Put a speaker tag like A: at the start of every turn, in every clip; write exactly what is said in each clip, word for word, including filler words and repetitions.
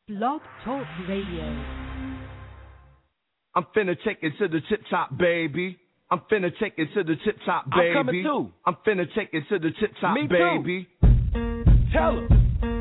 A: Blog Talk Radio.
B: I'm finna take it to the tip top, baby. I'm finna take it to the tip top, baby.
C: I'm coming too.
B: I'm finna take it to the tip top,
C: Me
B: baby.
C: Too. Tell her.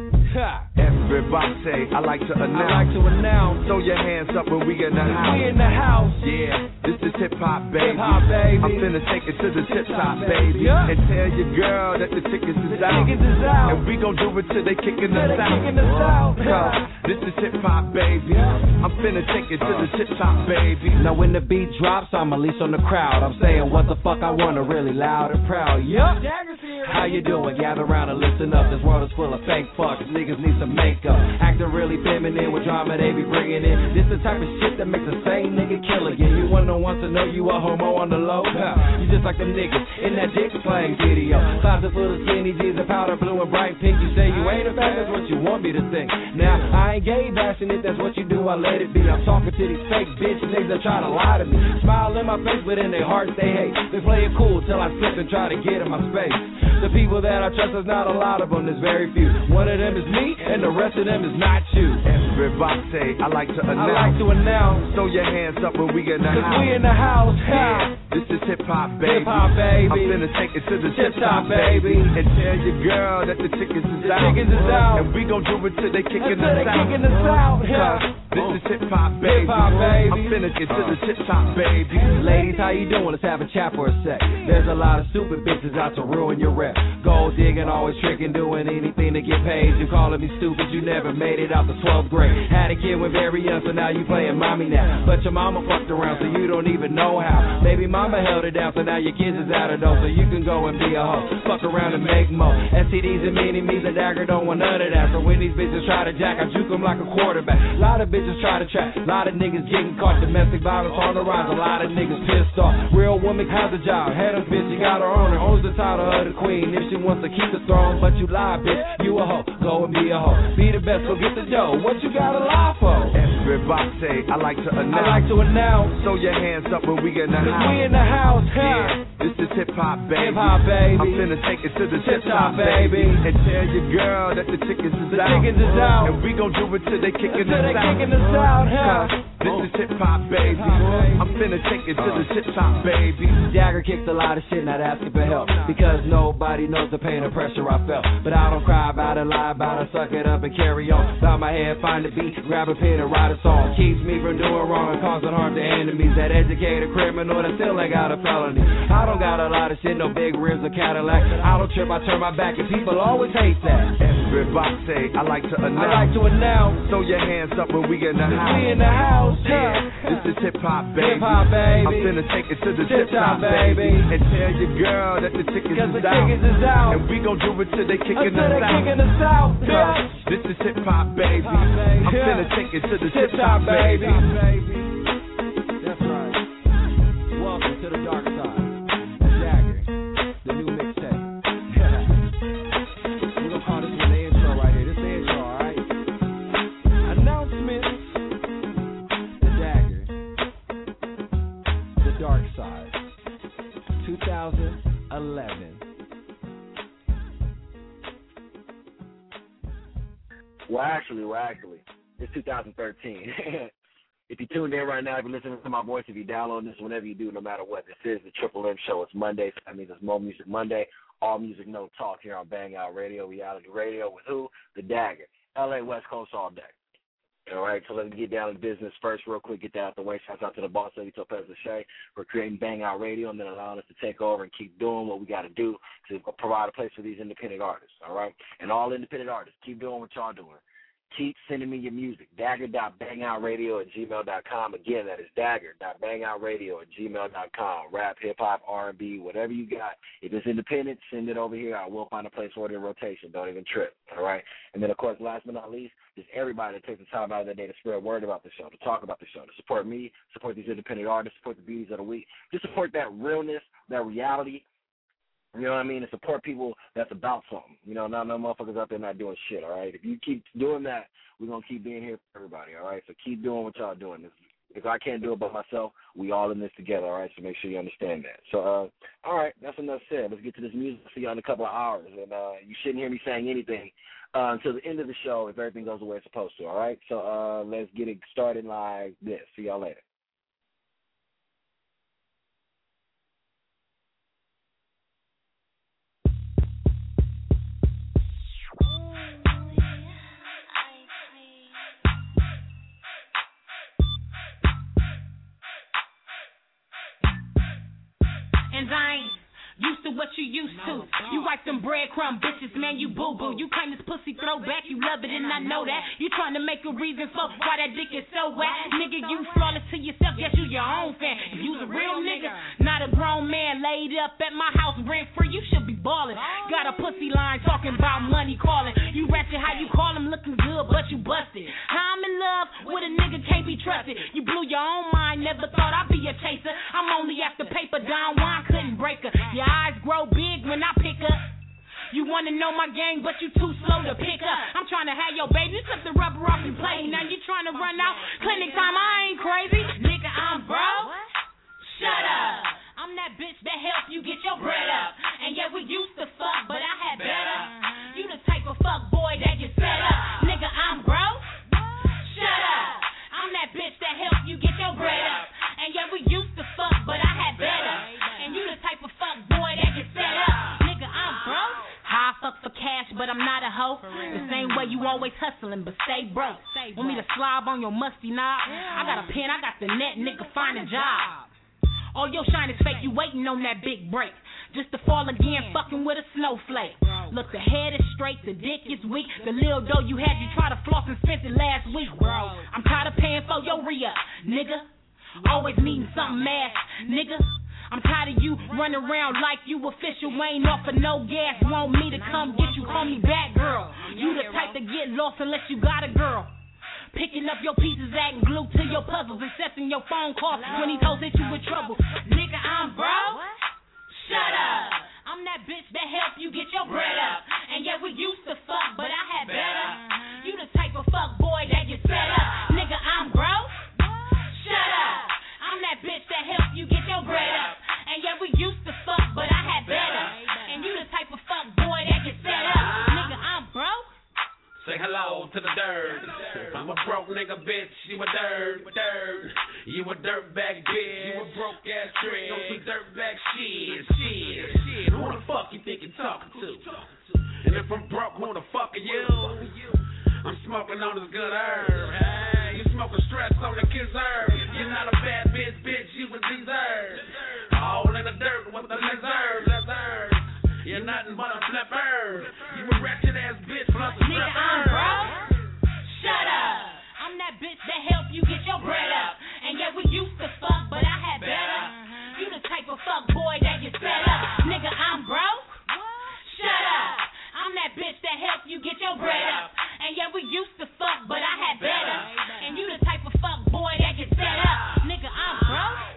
C: Ha.
B: Everybody say, I like to announce.
C: I like to announce.
B: Throw your hands up when we in the house.
C: We in the house.
B: Yeah, this is hip hop, baby.
C: Hip hop, baby.
B: I'm finna take it to the tip top, baby.
C: Yeah.
B: And tell your girl that the tickets is
C: the
B: out.
C: Tickets is out.
B: And we gon' do it till they kicking us
C: they
B: out.
C: kicking us out.
B: Cause this is hip hop, baby. I'm finna take it to the tip top, baby.
C: Now when the beat drops, I'm unleashed on the crowd. I'm saying what the fuck I wanna, really loud and proud. Yup. How you doing? Gather around and listen up. This world is full of fake fucks. Niggas need some makeup. Acting really feminine with drama they be bringing in. This the type of shit that makes the same nigga kill again. You wanna want to know you a homo on the low? You just like them niggas in that dick slang video. Closet full of skinny jeans and powder blue and bright pink. You say you ain't a fan, that's what you want me to think. Now, I ain't gay bashing it, that's what you do, I let it be. I'm talking to these fake bitch niggas that try to lie to me. Smile in my face, but in their hearts they hate. They play it cool till I slip and try to get in my space. The people that I trust, there's not a lot of them, there's very few. One of them is me, and the rest of them is not you.
B: Everybody say, I like to announce.
C: I like to announce.
B: Throw your hands up when we in the house.
C: we in the house.
B: Yeah, this is hip hop, baby.
C: Hip hop, baby.
B: I'm finna take it to the
C: tip
B: tip
C: top,
B: top,
C: baby.
B: And tell your girl that the tickets is
C: the
B: out.
C: Tickets is out.
B: And we gon' do it till they kicking
C: Until
B: us
C: they
B: out.
C: kicking us out. Yeah.
B: This is hip hop, baby.
C: Hip hop, baby.
B: I'm finna get to the tip top, baby.
C: Ladies, how you doing? Let's have a chat for a sec. There's a lot of stupid bitches out to ruin your rep. Gold digging, always tricking, doing anything to get paid. You calling me stupid, you never made it out the twelfth grade. Had a kid when very young, so now you playing mommy now. But your mama fucked around, so you don't even know how. Baby mama held it down, so now your kids is out of dough, so you can go and be a hoe. Fuck around and make more. S T Ds and mini-me's, a dagger don't want none of that. So when these bitches try to jack, I juke them like a quarterback. A lot of bitches try to trap, a lot of niggas getting caught. Domestic violence on the rise, a lot of niggas pissed off. Real woman has a job, head of bitch, you got her on her. Owns the title of the queen, if she wants to keep the throne. But you lie, bitch, you a hoe, go and be a hoe. Be the best, go get the dough, what you gotta lie for?
B: Everybody say, I like to announce.
C: I like to announce.
B: Throw your hands up when we in the house.
C: we in the house,
B: yeah. This is hip hop, baby.
C: Hip hop, baby.
B: I'm finna take it to the
C: tip top,
B: top,
C: baby.
B: And tell your girl that the tickets is
C: the
B: out.
C: tickets is out.
B: And we gon' do it till they kicking
C: Until
B: us
C: they
B: out.
C: kicking us out, huh?
B: This is hip hop, baby. I'm finna take it to the tip top, baby.
C: Dagger kicks a lot of shit, not asking for help, because nobody knows the pain and pressure I felt. But I don't cry about it, lie about it, suck it up and carry on. Bow my head, find a beat, grab a pen and write a song. Keeps me from doing wrong and causing harm to enemies. That educated criminal that still ain't got a felony. I don't got a lot of shit, no big rims or Cadillac. I don't trip, I turn my back, and people always hate that.
B: Everybody say, I like to announce.
C: I like to announce.
B: Throw your hands up when we in the house.
C: we in the house,
B: yeah. This is hip hop, baby.
C: Hip hop, baby.
B: I'm finna take it to the
C: tip top, baby.
B: And tell your girl that the tickets is
C: the
B: out.
C: tickets is out.
B: And we gon' do it till they kicking
C: Until
B: us
C: they
B: out.
C: kicking us out, yeah.
B: This is hip hop, baby. I'm
C: yeah.
B: finna take it to the
C: tip
B: tip top, baby.
C: baby. That's right. Welcome to the dark side. Dagger, the new mixtape. We're gonna call this one the intro right here. This is the intro, alright? Announcements. The Dagger. The dark side. twenty eleven.
D: Well, actually, well, actually, it's two thousand thirteen. If you tuned in right now, if you're listening to my voice, if you download this, whenever you do, no matter what, this is the Triple M Show. It's Monday, so that means it's Mo Music Monday. All music, no talk here on Bang Out Radio, reality radio with who? The Dagger. L A West Coast all day. All right, so let's get down to business first real quick, get that out the way. Shout out to the boss, Lady Topaz Lachey, for creating Bang Out Radio and then allowing us to take over and keep doing what we got to do to provide a place for these independent artists, all right? And all independent artists, keep doing what y'all doing. Keep sending me your music, dagger dot bang out radio at gmail dot com. Again, that is dagger dot bang out radio at gmail dot com. Rap, hip-hop, R and B, whatever you got. If it's independent, send it over here. I will find a place for it in rotation. Don't even trip, all right? And then, of course, last but not least, just everybody that takes the time out of their day to spread word about the show, to talk about the show, to support me, support these independent artists, support the beauties of the week. Just support that realness, that reality. You know what I mean? And support people that's about something. You know, not no motherfuckers out there not doing shit, all right? If you keep doing that, we're going to keep being here for everybody, all right? So keep doing what y'all doing. This Because I can't do it by myself. We all in this together, all right? So make sure you understand that. So, uh, all right, that's enough said. Let's get to this music. See y'all in a couple of hours. And uh, you shouldn't hear me saying anything uh, until the end of the show if everything goes the way it's supposed to, all right? So uh, let's get it started like this. See y'all later.
A: And I ain't used to what you used to. You like them breadcrumb bitches, man, you boo-boo. You claim this pussy throwback, you love it and I know that. You trying to make a reason for why that dick is so whack. Nigga, you flawless to yourself, yes, you your own fan. If you's a real nigga, not a grown man laid up at my house rent free, you should be ballin'. Got a pussy line talking about money calling. You ratchet how you call him looking good, but you busted. How I'm in love with a nigga can't be trusted. You blew your own mind, never thought I'd be a chaser. I'm only after paper, down wine couldn't break her. Your eyes grow big when I pick up. You wanna know my game, but you too slow to pick up. I'm trying to have your baby, slip the rubber off and play. Now you trying to run out clinic time, I ain't crazy. Nigga, I'm broke. Shut up. I'm that bitch that help you get your bread up. And yeah, we used to fuck, but I had better. You the type of fuck boy that get set up. Nigga, I'm broke. Shut up. I'm that bitch that help you get your bread up. And yeah, we used to fuck, but I had better. And you the type of fuck boy that get set up. Nigga, I'm broke. How I fuck for cash, but I'm not a hoe. The same way you always hustling, but stay broke. Want me to slob on your musty knob? I got a pen, I got the net, nigga, find a job. All your shine is fake, you waiting on that big break. Just to fall again, fucking with a snowflake. Look, the head is straight, the dick is weak. The little dough you had, you try to floss and spent it last week, bro. I'm tired of paying for your re-up, nigga. Always needing something ass, nigga. I'm tired of you running around like you official. Ain't off for no gas, want me to come get you, call me back, girl. You the type to get lost unless you got a girl. Picking up your pieces, adding glue to your puzzles, accepting your phone calls when these hoes hit you with trouble. Nigga, I'm broke. Shut up. I'm that bitch that help you get your bread up. And yeah, we used to fuck, but I had better. You the type of fuck boy that get set up. Nigga, I'm broke. Shut up. I'm that bitch that help you get your bread up. And yeah, we used to fuck, but I had better. And you the type of fuck boy that get set up. Nigga, I'm broke.
E: Say hello to the dirt. I'm a broke nigga, bitch. You a dirt, dirt. You a dirtbag, bitch. You a broke ass trick. On some dirtbag shit, shit, shit. Who the fuck you think you're talking to? And if I'm broke, who the fuck are you? I'm smoking on this good herb. Hey, you smoking stress on the kid's herb. You're not a bad bitch, bitch. You a deserve. All in the dirt with the lizard, lizard. You're nothing but a flipper. You a wretched ass bitch plus a stripper.
A: Nigga, I'm broke. Shut up. I'm that bitch that help you get your bread up. And yeah, we used to fuck, but I had better. You the type of fuck boy that get set up. Nigga, I'm broke. Shut up. I'm that bitch that help you get your bread up. And yeah, we used to fuck, but I had better. And you the type of fuck boy that get set up. Nigga, I'm broke.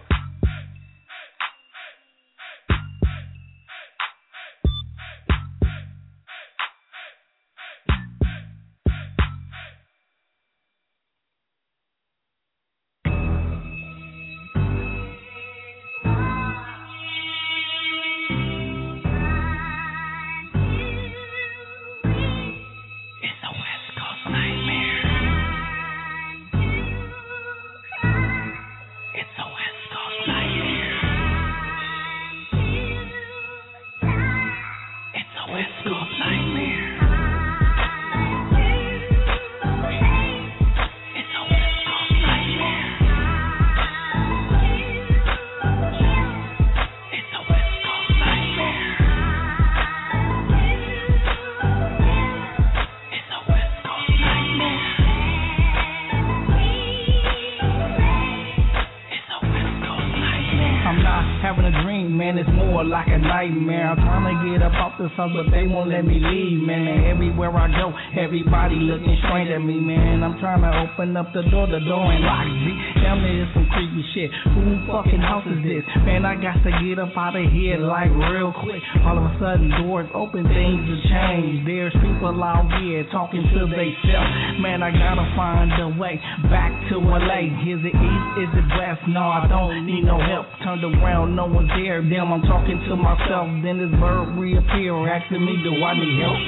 F: man, it's more like a nightmare. I'm trying to get up off the sun, but they won't let me leave, man. And everywhere I go, everybody looking strange at me, man. I'm trying to open up the door, the door ain't locked, G. Tell me it's some creepy shit. Who fucking house is this? Man, I got to get up out of here like real quick. All of a sudden, doors open, things have changed. There's people out here talking to themselves. Man, I gotta find a way back to L A. Is it east? Is it west? No, I don't need no help. Turned around, no one's there. Damn, I'm talking to myself. Then this bird reappear, asking me, do I need help?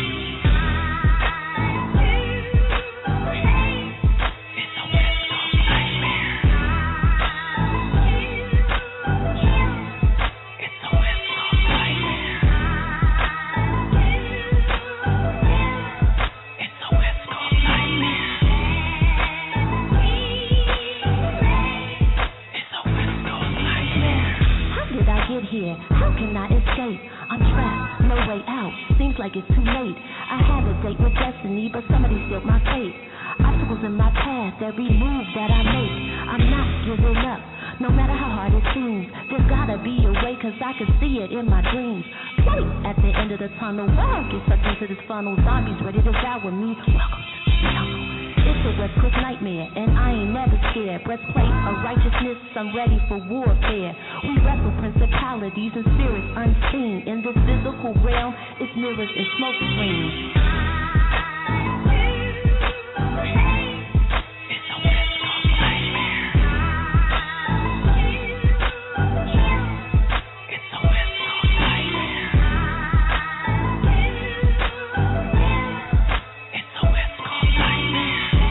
G: Here. How can I escape? I'm trapped, no way out. Seems like it's too late. I had a date with destiny, but somebody sealed my fate. Obstacles in my path, every move that I make, I'm not giving up. No matter how hard it seems, there's gotta be a way, cause I can see it in my dreams. Light at the end of the tunnel, wow, get sucked into this funnel. Zombies ready to devour me. Welcome to the jungle. It's a West Coast nightmare, and I ain't never scared. Breastplate of righteousness, I'm ready for warfare. We wrestle principalities and spirits unseen. In this physical realm, it's mirrors and smoke screens. It's a West Coast nightmare. It's a West Coast nightmare. It's a West Coast nightmare.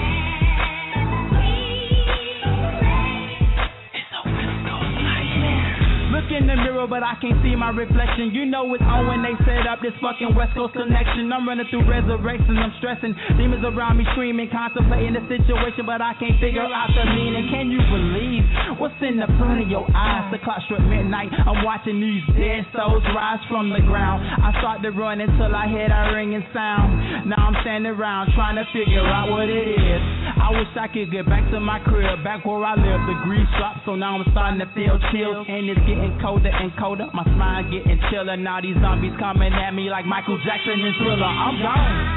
F: Look in the mirror, but I can't see my reflection. You know it's on when they set up this fucking West Coast connection. I'm running through resurrection, I'm stressing. Demons around me screaming, contemplating the situation, but I can't figure out the meaning. Can you believe what's in the front of your eyes? The clock struck midnight, I'm watching these dead souls rise from the ground. I start to run until I hear that ringing sound. Now I'm standing around trying to figure out what it is. I wish I could get back to my crib, back where I live. The grease dropped, so now I'm starting to feel chills, and it's getting colder and colder. My spine getting chiller. Now these zombies coming at me like Michael Jackson and Thriller. I'm gone.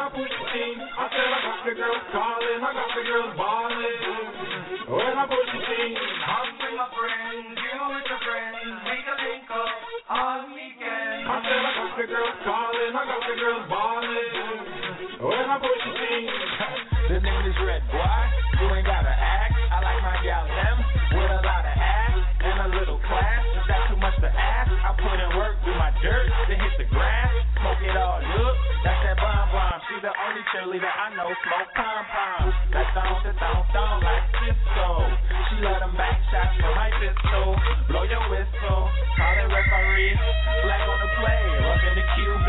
H: When I push the girls ballin'. When I push the team. The name is Red, boy. You ain't gotta act. I like my gal them with a lot of ass and a little class. Is that too much to ask? I put in work, do my dirt, then hit the grass, smoke it all up. That's that bomb bomb. She the only cheerleader I know smoke pom pom. That thong, that thong, thong like Cisco. She let them back shots from my pistol. Blow your whistle, call it referee. Flag on the play, rockin' the Q B.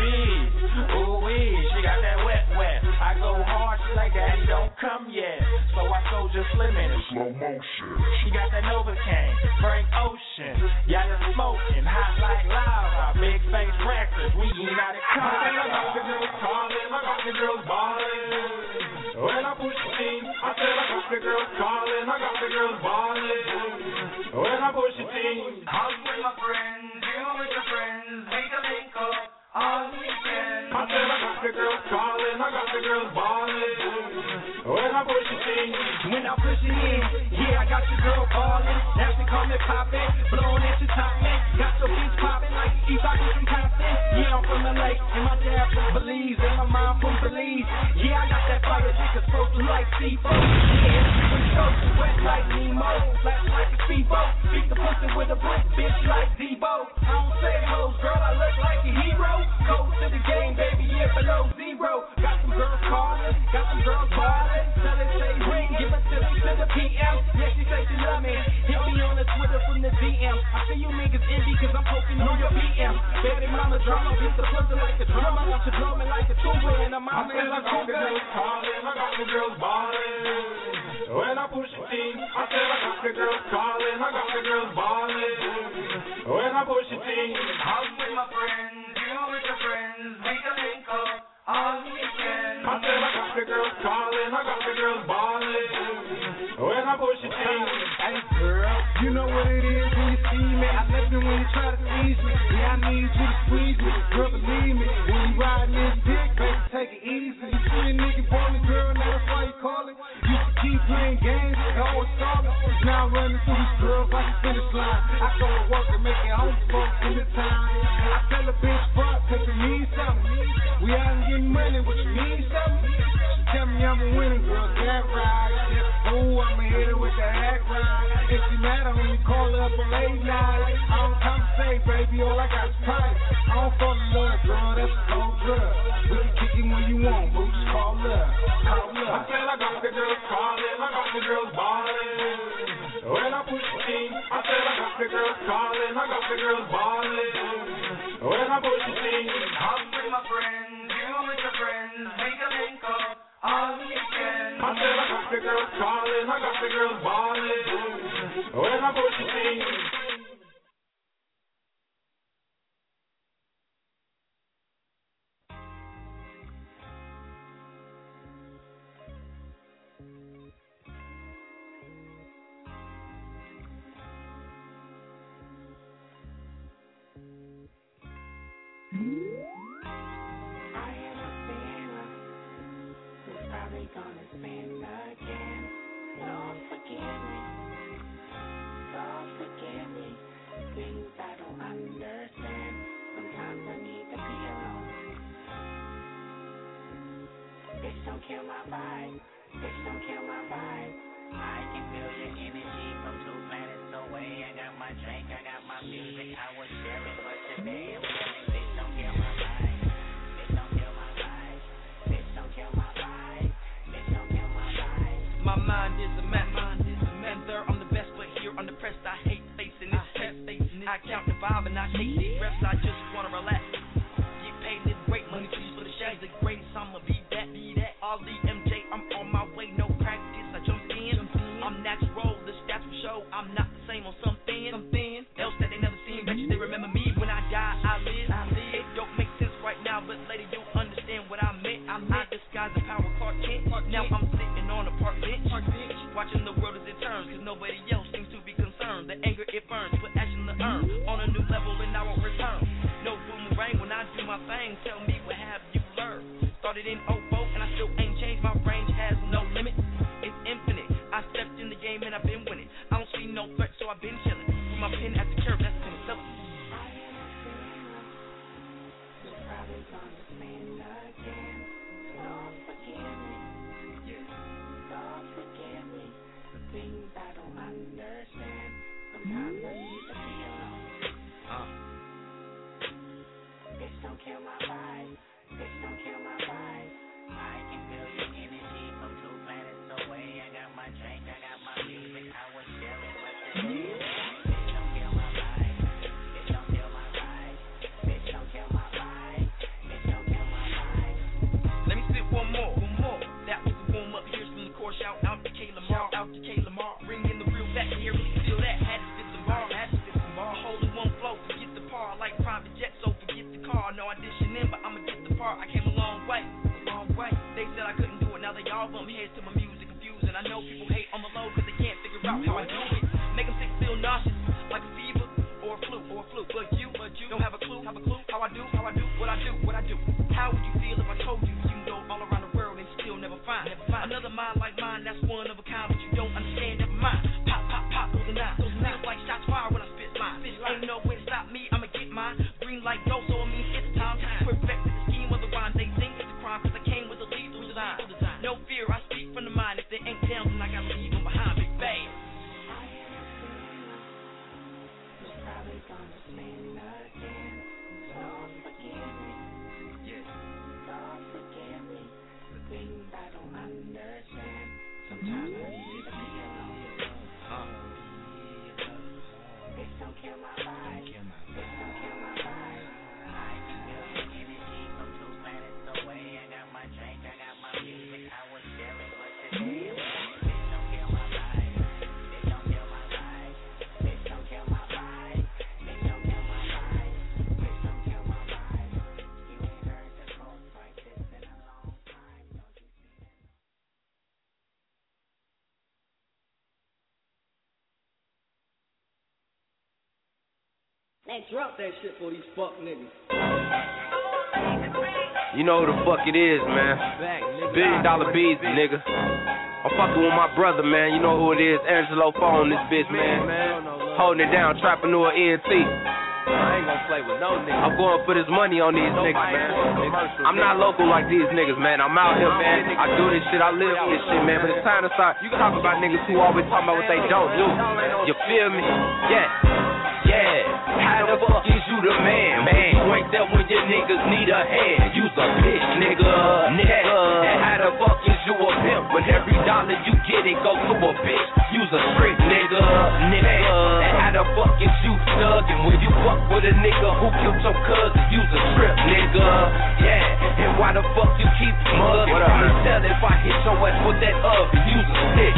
H: Ooh wee, she got that wet wet. I go hard, she like daddy don't come yet. So I soldier slimming in slow motion. She got that Novocaine, Frank Ocean. Y'all just smoking, hot like lava. Big face records, we United Colors. I got the girls calling, I got the girls balling. When I push the team, I said I got the girls calling, I got the girls balling. When I push the team,
I: out with my friends, you with your friends, make a link up all weekend.
H: I said I got the girls calling, I got the girls balling. When I push the team,
F: when I push it in, yeah, I got your girl ballin'. Now she call me poppin', blowin' at your top man. Got your bitch poppin' like East Rock from Compton. Yeah, I'm from L A, and my dad from Belize, and my mom from Belize. Yeah, I got that fire dick that's frozen like seafood. Yeah, it's so wet like Nemo, flash like a speedboat. Beat the pussy with a brick, bitch like Debo. I don't say hoes, girl, I look like a hero. Go to the game, baby, yeah, below zero. Got some girls callin', got some girls ballin'. Tell her say ring, give her to me to the P M. Yeah, she say she love me. Hit me on the Twitter from the D M. I see you niggas envy cause I'm poking on your P M. Baby mama drama, beat the pussy like a drummer. She blow me like a tuba and I'm out there like a
H: girl. I got the girls calling, I got the girls ballin'. When I push the team, I said I got the girls calling, I got the girls ballin'. When I push the team,
I: out with my friends, you with your friends, make a link up all weekend.
H: I said I got the girls calling, I got the girls ballin'. When I push the team,
F: hey girl, you know what it is when you see me. I love you when you try to tease me. Yeah, I need you to squeeze me, girl, believe me. When you riding this dick, baby, take it easy. You see a nigga boy, girl, now that's why you call it. You can keep playing games, always stalling. Now I'm running through these girls like a finish line. I go to work and make it home smoke in the time. I tell a bitch fuck, cause you need something. We out and getting money, but you need something. She tell me I'm a winner, girl, that right. Oh, I'ma hit her with the hack ride. If she mad at me, call her up on late night. I don't compensate, baby, all I got is price. I don't fall in love, girl, that's a cold drug. We can kick it when you want, but just call up, call up.
H: I said I got the girls calling, I got the girls ballin'. When I push the team, I said I got the girls calling, I got the girls ballin'. When I push the team,
I: out with my friends, you with your friends, make a link up all weekend.
H: I said I got the girls calling, I got the girls ballin'. When I push the team.
J: Gonna spend again. Lord, forgive me. Lord, forgive me. Things I don't understand. Sometimes I need to be alone. Bitch, don't kill my vibe. Bitch, don't kill my vibe. I can feel your energy from two planets away. I got my drink, I got my music. I was sharing, but today I'm feeling. Bitch, don't kill my vibe. Bitch, don't kill my vibe. Bitch, don't kill my vibe.
K: My mind is a mess, and there I'm the best, but here I'm depressed. I hate facing this test. I count the vibe and I take these reps. I just wanna relax. Get paid this great money, please for the shades. The greatest, I'ma be that, be that. All the M J, I'm on my way, no practice. I jump in, I'm natural. The stats will show I'm not the same on something. Something else that they never seen. Bet you they remember me when I die. I live. I live. It don't make sense right now, but later you'll understand what I meant. I, I disguise the power Clark Kent. Now I'm sitting on a park bench, watching the world as it turns, cause nobody else seems to be concerned. The anger it burns, put action to earn, on a new level and I won't return. No boomerang when I do my thing, tell me what have you learned. Started in oh four and I still ain't changed, my range has no limit, it's infinite. I stepped in the game and I've been winning. I don't see no threat, so I've been chilling. With my pen at the curve, that's penicillin.
J: I am a sinner, you're probably gonna spend again.
K: like wrong way. They said I couldn't do it, now they all bump heads to my music confused. And I know people hate on the low cause they can't figure out how I do it. Make them sick, feel nauseous, like a fever or a flu, or a flu. But you, but you don't have a clue, have a clue how I do, how I do, what I do, what I do. How would you feel if I told you you know all around the world and still never find, never find another mind like mine that's one of a kind, but you don't understand, never mind. Pop, pop, pop, those are nine. Those feels like shots fired when I spit lines. Ain't no way to stop me, I'ma get mine. Green light go, so it means it's time. Perfected the scheme of the rhyme, they think it's a crime, cause I came with a lethal design. No fear, I speak from the mind. If they ain't down, then I gotta leave them behind. Big bang.
J: Probably gonna spin again. Lord forgive me.
K: Yes.
J: Lord forgive me. The things I don't understand. Sometimes I need to be alone.
K: Uh.
J: This don't kill my vibe. This don't kill my vibe.
I: I can feel the energy from two planets away. I got my drink, I got my music. I was sharing, but today this don't kill my vibe. This don't kill my vibe. This don't kill my vibe. This don't kill my vibe. This don't kill my vibe. You ain't heard the coast like this in a long time. Don't you see that?
L: Man, drop that shit for these fuck niggas.
M: You know who the fuck it is, man. Billion Dollar Beats, nigga. I'm fucking with my brother, man. You know who it is. Angelo Phone, this bitch, man. Holding it down, Trapreneur E N T.
C: I ain't gonna play with no niggas.
M: I'm going for this money on these niggas, man. I'm not local like these niggas, man. I'm out here, man. I do this shit, I live this shit, man. But it's time to start talking about niggas who always talking about what they don't do. You feel me? Yeah. Yeah. How the fuck is you the man, man? You ain't there when your niggas need a hand. You's a bitch, nigga. Nigga. And how the fuck is you a pimp when every dollar you get it goes to a bitch? You's a street nigga. Nigga. And how the fuck is you thuggin' when you fuck with a nigga who killed your cousin? You's a strip nigga. Yeah. And why the fuck you keep mugging? I'ma tell if I hit your ass with that oven. You's a snitch,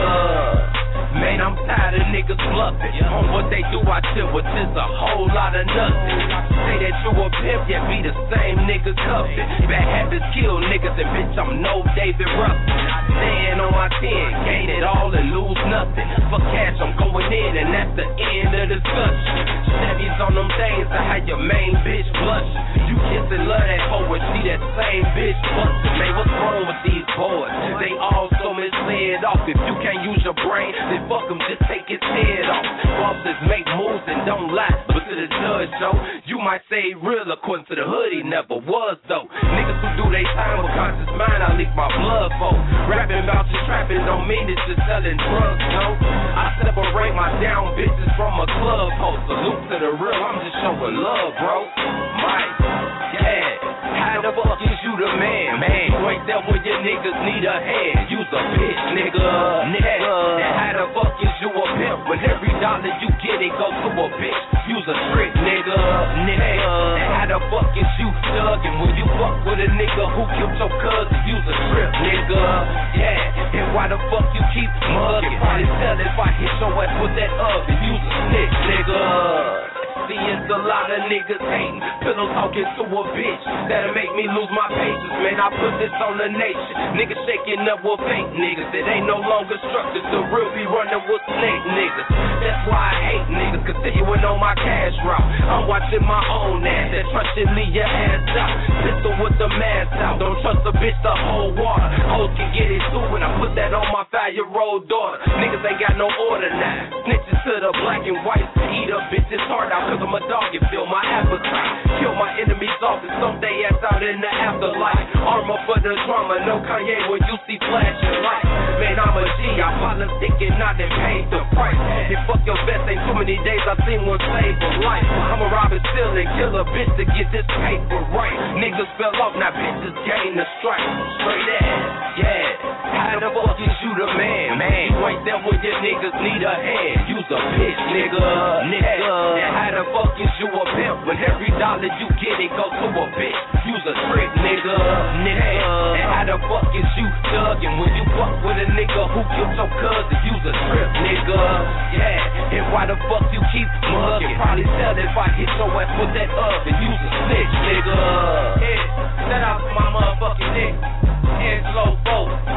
M: nigga. Man, I'm tired of niggas bluffing. On what they do, I chill with just a whole lot of nothing. Say that you a pimp, yet be the same nigga cuffin'. Bad habits kill niggas, and bitch, I'm no David Ruffin. Stand on my ten, gain it all and lose nothing. For cash, I'm going in, and that's the end of the discussion. Chevys on them things to have your main bitch blushing. You kiss and love that hoe and see that same bitch bustin'. Man, what's wrong with these boys? They all so misled off. If you can't use your brain, then fuck him, just take his head off. Bosses make moves and don't lie. But to the judge, though, you might say real according to the hood, he never was, though. Niggas who do they time with conscious mind, I leak my blood for. Rapping about you trapping don't mean it's just selling drugs, no. I separate my down bitches from a club host. Salute to the real, I'm just showing love, bro. Mike, yeah. How the fuck is you the man, man? You ain't there when your niggas need a hand. You's a bitch, nigga. Nigga. And how the fuck is you a pimp when every dollar you get it goes to a bitch? You's a trick, nigga. Nigga. And how the fuck is you thuggin' when you fuck with a nigga who killed your cousin? You's a trip, nigga. Yeah. And why the fuck you keep mugging? Probably tell if I hit your ass with that oven. You's a snitch, nigga. See, it's a lot of niggas hating, pillow talking to a bitch. That'll make me lose my patience, man. I put this on the nation. Niggas shaking up with fake niggas. It ain't no longer structured. The real be running with snake niggas. That's why I hate niggas, continuing on my cash route. I'm watching my own ass. That trust should leave your ass out. Pistol with the mask out. Don't trust a bitch to hold water. Hoes can get it too when I put that on my five-year-old daughter. Niggas ain't got no order now. Snitches to the black and white. Eat up bitches hard out. I'm a dog and feel my appetite. Kill my enemies off and someday ass out in the afterlife. Armor for the drama, no Kanye when you see flashing lights. Man, I'm a G, I politic and I done paid the price. And fuck your vest, ain't too many days I seen one save for life. I'm a robber still and kill a bitch to get this paper right. Niggas fell off, now bitches gain the strike. Straight ass, yeah. How the fuck is you the man, man? You ain't there when your niggas need a hand. You's a bitch, nigga. Nigga. And how the fuck is you a pimp when every dollar you get it goes to a bitch? You's a trick, nigga. Nigga. And how the fuck is you thuggin' when you fuck with a nigga who killed your cousin? You's a trip, nigga. Yeah. And why the fuck you keep mugging? Probably tell if I hit your ass with that oven. You's a snitch, nigga. Yeah. Shout out to my motherfucker.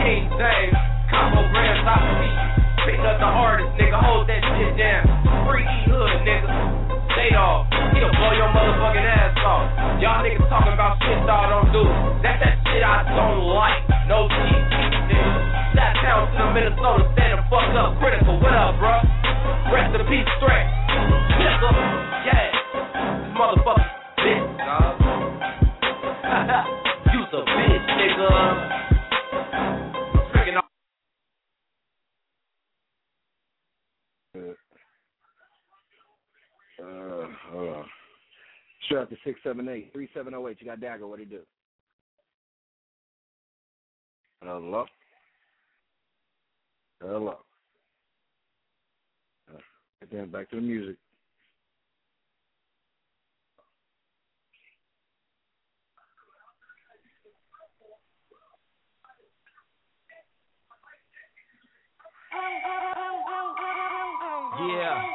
M: King James, combo grams, I see. Pick up the hardest, nigga, hold that shit down. Free E hood, nigga. Stay off, he'll blow your motherfucking ass off. Y'all niggas talking about shit y'all don't do. That's that shit I don't like. No G T, nigga. That town to the Minnesota, stand the fuck up. Critical, what up, bro? Rest in peace, Stretch. Nigga, yeah. Motherfucker, bitch, dog. You's a bitch, nigga. Freaking off.
D: Uh, hold on. Straight up to six seven eight, three seven zero eight. You got Dagger. What do you do? Hello? Hello. Uh, then back to the music.
N: Yeah.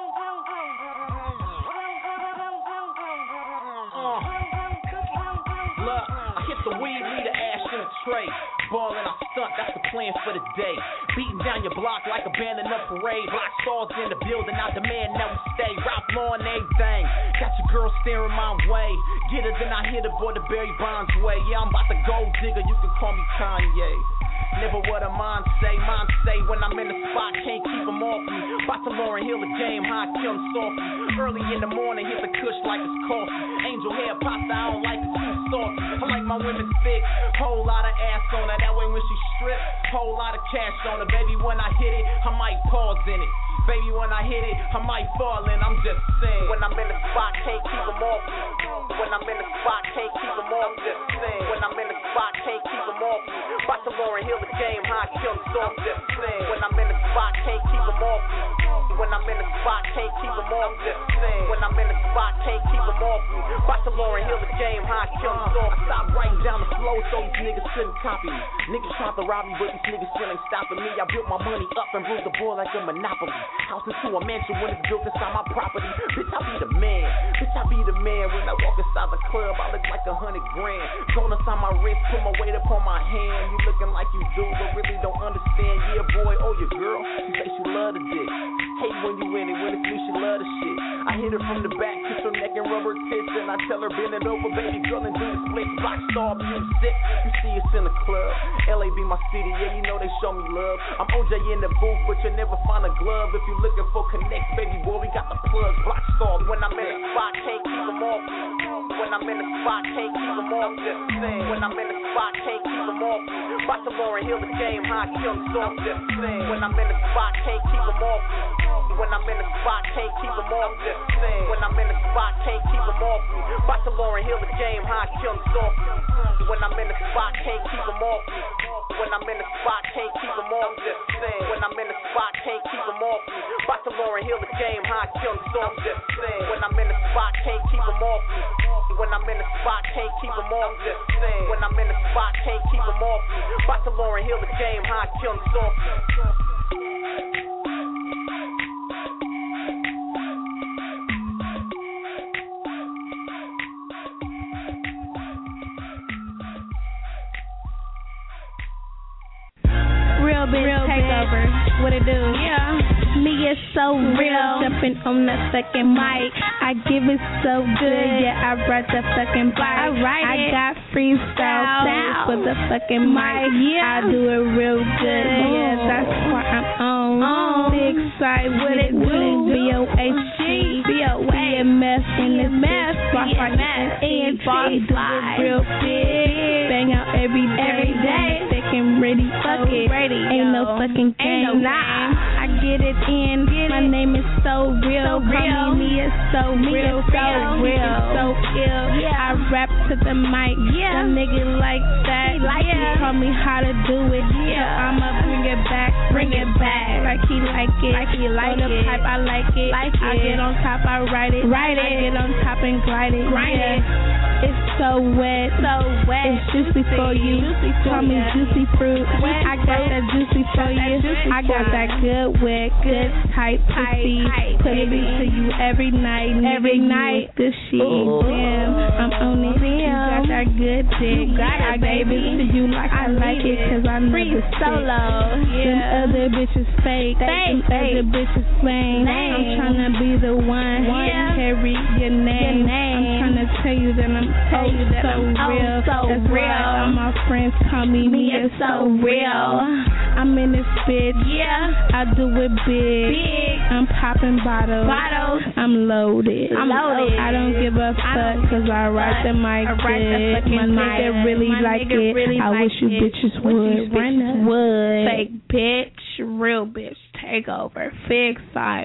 N: Look, I hit the weed leader ash in a tray. Ballin', I stunt, that's the plan for the day. Beating down your block like a band in a parade. Black stars in the building, I demand that we stay. Ralph Lauren, everything. Got your girl staring my way. Get her, then I hit her, boy, the Barry Bonds way. Yeah, I'm about to go digger, you can call me Kanye. Never what a mind say, mind say when I'm in the spot, can't keep them off me. About to Lauryn Hill the game, how I kill them softly. Early in the morning, hit the kush like it's coffee. Angel hair pasta, I don't like it too soft. I like my women thick, whole lot of ass on her. That way when she strip, whole lot of cash on her. Baby, when I hit it, I might pause in it. Baby, when I hit it, I might fall in, I'm just saying. When I'm in the spot, can't keep them off me. When I'm in the spot, can't keep them off me. Just saying. When I'm in the spot, can't keep them off me. About to Lauryn Hill the game, how I kill them, so I'm just saying. When I'm in the spot, can't keep them off me. When I'm in the spot, can't keep them off me. Just saying. When I'm in the spot, can't keep them off me. About to Lauryn Hill the game, how I kill them, so I stop writing down the flow so these niggas couldn't copy me. Niggas trying to rob me, but these niggas still ain't stopping me. I built my money up and ruled the board like a monopoly. House into a mansion when it's built inside my property. Bitch, I be the man. Bitch, I be the man. When I walk inside the club, I look like a hundred grand. Gold inside my wrist, put my weight up on my hand. You looking like you do, but really don't understand. Yeah, boy, oh, your girl, she say she love the dick. Hate when you in it, when it's me, she love the shit. I hit her from the back, kiss her neck and rub her tits, and I tell her bend it over, baby girl, and do the split. Block star music, you see us in the club. L A be my city, yeah, you know they show me love. I'm O J in the booth, but you'll never find a glove. If you looking for connects, baby boy, we got the plugs. Block star, when I'm in the spot, can't keep them off. When I'm in the spot, can't keep them off. Just saying. When I'm in the spot, can't keep them off. About to Lauryn Hill the game, how I kill them, so I'm just saying. When I'm in the spot, can't keep them off. When I'm in the spot, can't keep them off. Just saying. When I'm in the spot, can't keep them off. About to Lauryn Hill the game, how I kill them, so when I'm in the spot, can't keep them off. When I'm in the spot, can't keep them off. Just saying. When I'm in the spot, can't keep them off. About to Lauryn Hill the game, how I kill them, so I'm just saying. When I'm in the spot, can't keep them off. When I'm in the spot, can't keep them off. Just saying. When I'm in the spot, can't keep them off. About to Lauryn Hill the game, how I kill them, so
O: Real bitch Real takeover. Bitch. What it do? Yeah. Me is so real. Jumping on the fucking mic. I give it so good. Yeah, I ride the fucking bike. I ride I it. got freestyle sounds for the fucking mic. Yeah. I do it real good. Ooh. Yeah, that's why I'm on. on. Big side. What it do? B O H G. B O A M S in this mess. B M S. A N T. Do it real big. Bang out every day. Every day. Fucking ready. Fuck it. Ready. Ain't no fucking game. Ain't no nah. I get it in. Get My it. name is so real. So real. Call me me is so me real. Is so real. So ill. Yeah. I rap to the mic. Yeah. A nigga like that. He like yeah. He taught me how to do it. Yeah. So I'ma bring it back. Bring it back. Like he like it. Like he like so it. The pipe I like it. Like I it. get on top. I ride it. Ride it. I get on top and glide it. Grind yeah. it. It's so wet, so wet. It's juicy for you. Call me juicy fruit. I got that juicy for you. I got that good wet, good tight pussy. Put it into you every night, every night. The shit, damn, I'm on it. You got that good dick. I gave it to you like I like it, cause I never solo. Them other bitches fake, them other bitches lame. I'm tryna be the one, carry your name. I'm tryna tell you that I'm oh so real. That's why all my friends call me me. It's so real. I'm in this bitch. Yeah, I do it big. Big. I'm popping bottles. Bottles. I'm loaded. I'm loaded. I don't give a fuck cause I write the mic. My nigga really like it. Really I wish you it. bitches would. Bitches would. Fake bitch, real bitch. Take over. Fix side.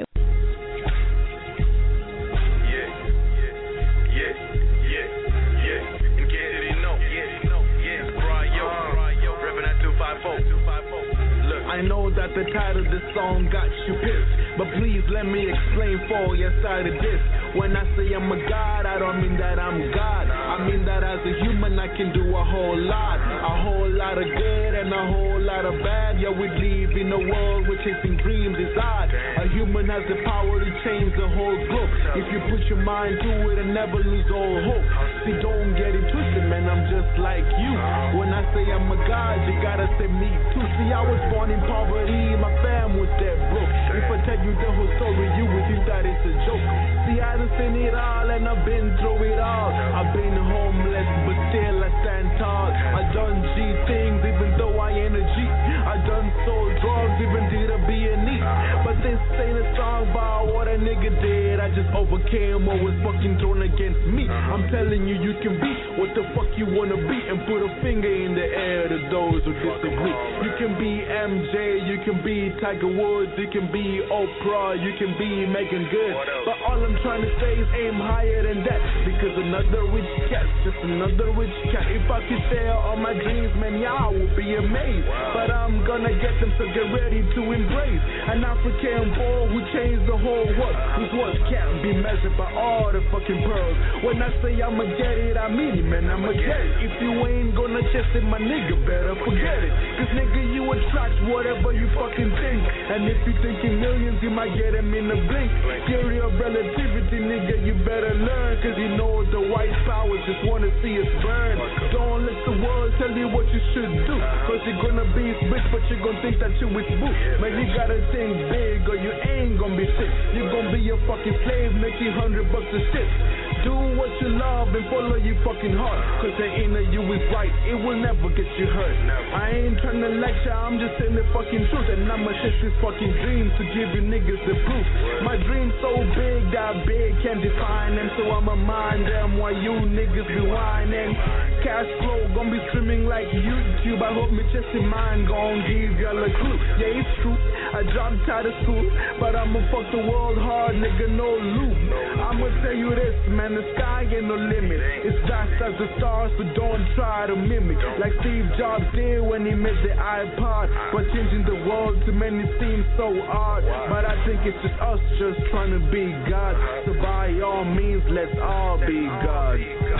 B: I know that the title of this song got you pissed, but please let me explain for your side of this. When I say I'm a god, I don't mean that I'm God. I mean that as a human I can do a whole lot. A whole lot of good and a whole lot of bad. Yeah, we live in a world where chasing dreams is odd. A human has the power to change the whole globe if you put your mind to it and never lose all hope. See, don't get it twisted, man, I'm just like you. When I say I'm a god, you gotta say me too. See, I was born in poverty, my fam was dead broke. If I tell you the whole story, you would think that it's a joke. See, I done seen it all and I've been through it all. I've been homeless, but still I stand tall. I done G things even though I ain't a G. I done sold drugs, even did a B and E. But this ain't a song about what a nigga did. I just overcame what was fucking thrown against me. I'm telling you, you can be what the fuck you wanna be and put a finger in the air to those who disagree. You can be M J, you can be Tiger Woods, you can be Oprah, you can be Megan Good. But all I'm trying to say is aim higher than that, because another rich cat, just another rich cat. If I could share all my dreams, man, y'all would be amazed. But I'm gonna get them, so get ready to embrace an African boy who changed the whole world, whose words can't be measured by all the fucking pearls. When I say I'ma get it, I mean it, man, I'ma get it. If you ain't gonna chase it, my nigga, better forget it. Cause nigga, you attract whatever you fucking think. And if you thinking millions, you might get them in a blink. Theory of relativity, nigga, you better learn. Cause you know the white powers just wanna see us burn. Don't let the world tell you what you should do, cause you're gonna be rich, but you're gonna think that you is boo. Man, you gotta think big or you ain't gonna be shit. You're gonna be a fucking slave making hundred bucks a shit. Do what you love and follow your fucking heart, cause the inner you is right, it will never get you hurt. I ain't trying to lecture, I'm just saying the fucking truth. And I'ma chase this fucking dream to give you niggas the proof. My dream's so big that big can't define them, so I'ma mind them while you niggas be whining. Cash flow gon' be streaming like YouTube. I hope me chasing mine gon' give y'all a clue. Yeah, it's true, I dropped out of school, but I'ma fuck the world hard, nigga, no loop. I'ma tell you this, man, the sky ain't no limit. It's vast as the stars, so don't try to mimic like Steve Jobs did when he made the iPod. But changing the world to many seems so odd, but I think it's just us just trying to be God. So by all means, let's all be God.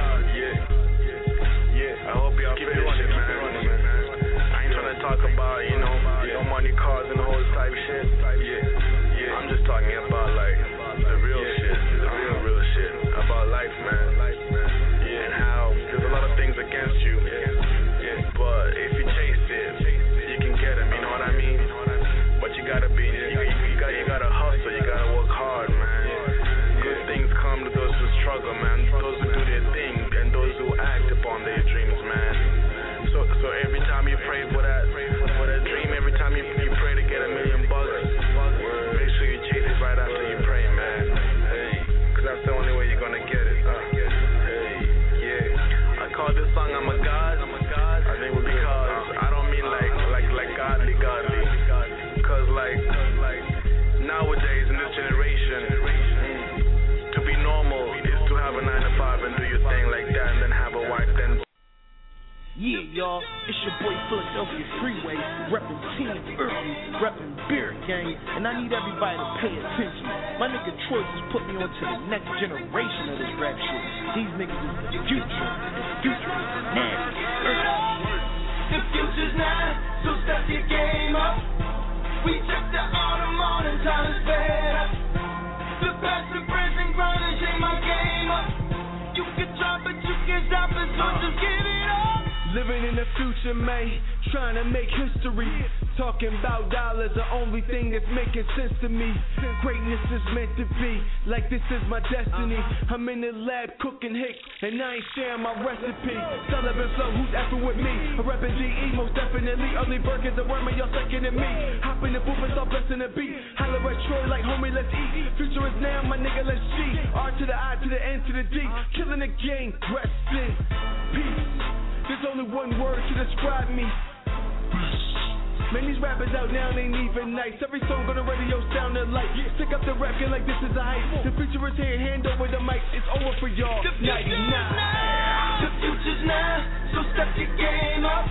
P: I hope y'all finish it, man. I ain't trying to talk about, you know, no money, cars, and the whole type shit. Yeah, yeah. I'm just talking about, like, the real shit, the real, real shit. About life, man. Yeah, and how there's a lot of things against you. Yeah, but if you chase it, you can get them, you know what I mean? But you gotta be, you, you, you, got, you gotta hustle, you gotta work hard, man. Good things come to those who struggle, man. Those who do their thing and those who act upon their dreams, man.
Q: Yeah, y'all, it's your boy Philadelphia Freeway, reppin' Team Early, reppin' Beer Gang, and I need everybody to pay attention. My nigga Troy just put me on to the next generation of this rap shit. These niggas is the future. The future is now.
R: The future's now, so step your game up. We check the autumn morning, time is fed up. The past and present grind and shake my game up. You can try, but you can't stop it, so just give it up.
B: Living in the future, man, trying to make history. Talking about dollars, the only thing that's making sense to me. Greatness is meant to be, like this is my destiny. I'm in the lab cooking hicks, and I ain't sharing my recipe. Sullivan Flow, who's effing with me? A rapping D E, most definitely. Early bird is a worm, and y'all second than me. Hop in the booth and start blessing the beat. Holla at Troy like, homie, let's eat. Future is now, my nigga, let's G. R to the I, to the N, to the D. Killing the game, rest in peace. There's only one word to describe me. Man, these rappers out now ain't even nice. Every song on the radio sound alike. Stick up the rapping like this is a hype. The future is here, hand over the mic. It's over for y'all. ninety-nine.
R: The future's now, so step your game up.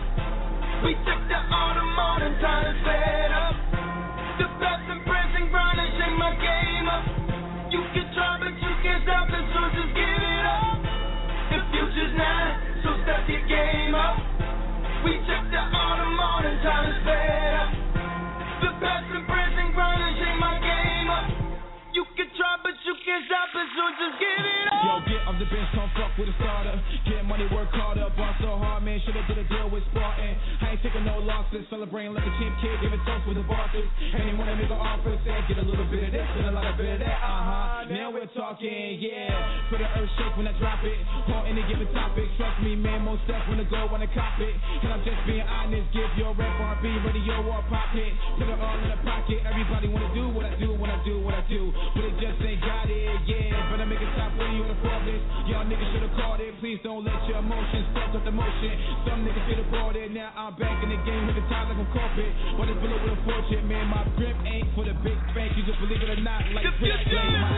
R: We took the autumn morning, time is fed up. The past and present grind and shake my game up. You can try, but you can't stop it, so just give it up. The future's now, so step your game up. We check the autumn morning, time is fed up. The past and present grind and shake my game up. You can try, but you can't stop it, so just give it up.
F: Yo, get off the bench, come fuck with a starter. Get money, work harder, ball so hard, man. Shoulda did a deal with Spartan. I ain't taking no losses, celebrating like a champ kid, give it toast with the bosses. And they wanna make an offer, say get a little bit of this and a lot of bit of that. Uh huh. Now we're talking, yeah. For the earth shake when I drop it. On any given topic, trust me, man. Most stuff when I go when I cop it. And I'm just being honest, give your rap R B radio or pop it. Put it all in the pocket. Everybody wanna do what I do when I do what I do. But it just ain't got it, yeah. Better make it top twenty on the Forbes. Y'all niggas should've called it. Please don't let your emotions fuck up the motion. Some niggas get aborted. Now I'm back in the game with the time like I'm corporate. But it's below with a fortune, man. My grip ain't for the big spank. You just believe it or not, like
R: the future's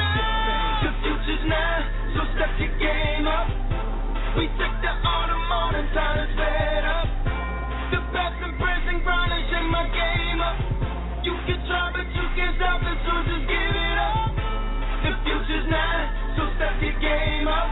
R: now, the future's now, so step your game up. We took the autumn morning, time is fed up. The past and present grind and shake my game up. You can try, but you can't stop it, so just give it up. The future's now, so step your game up.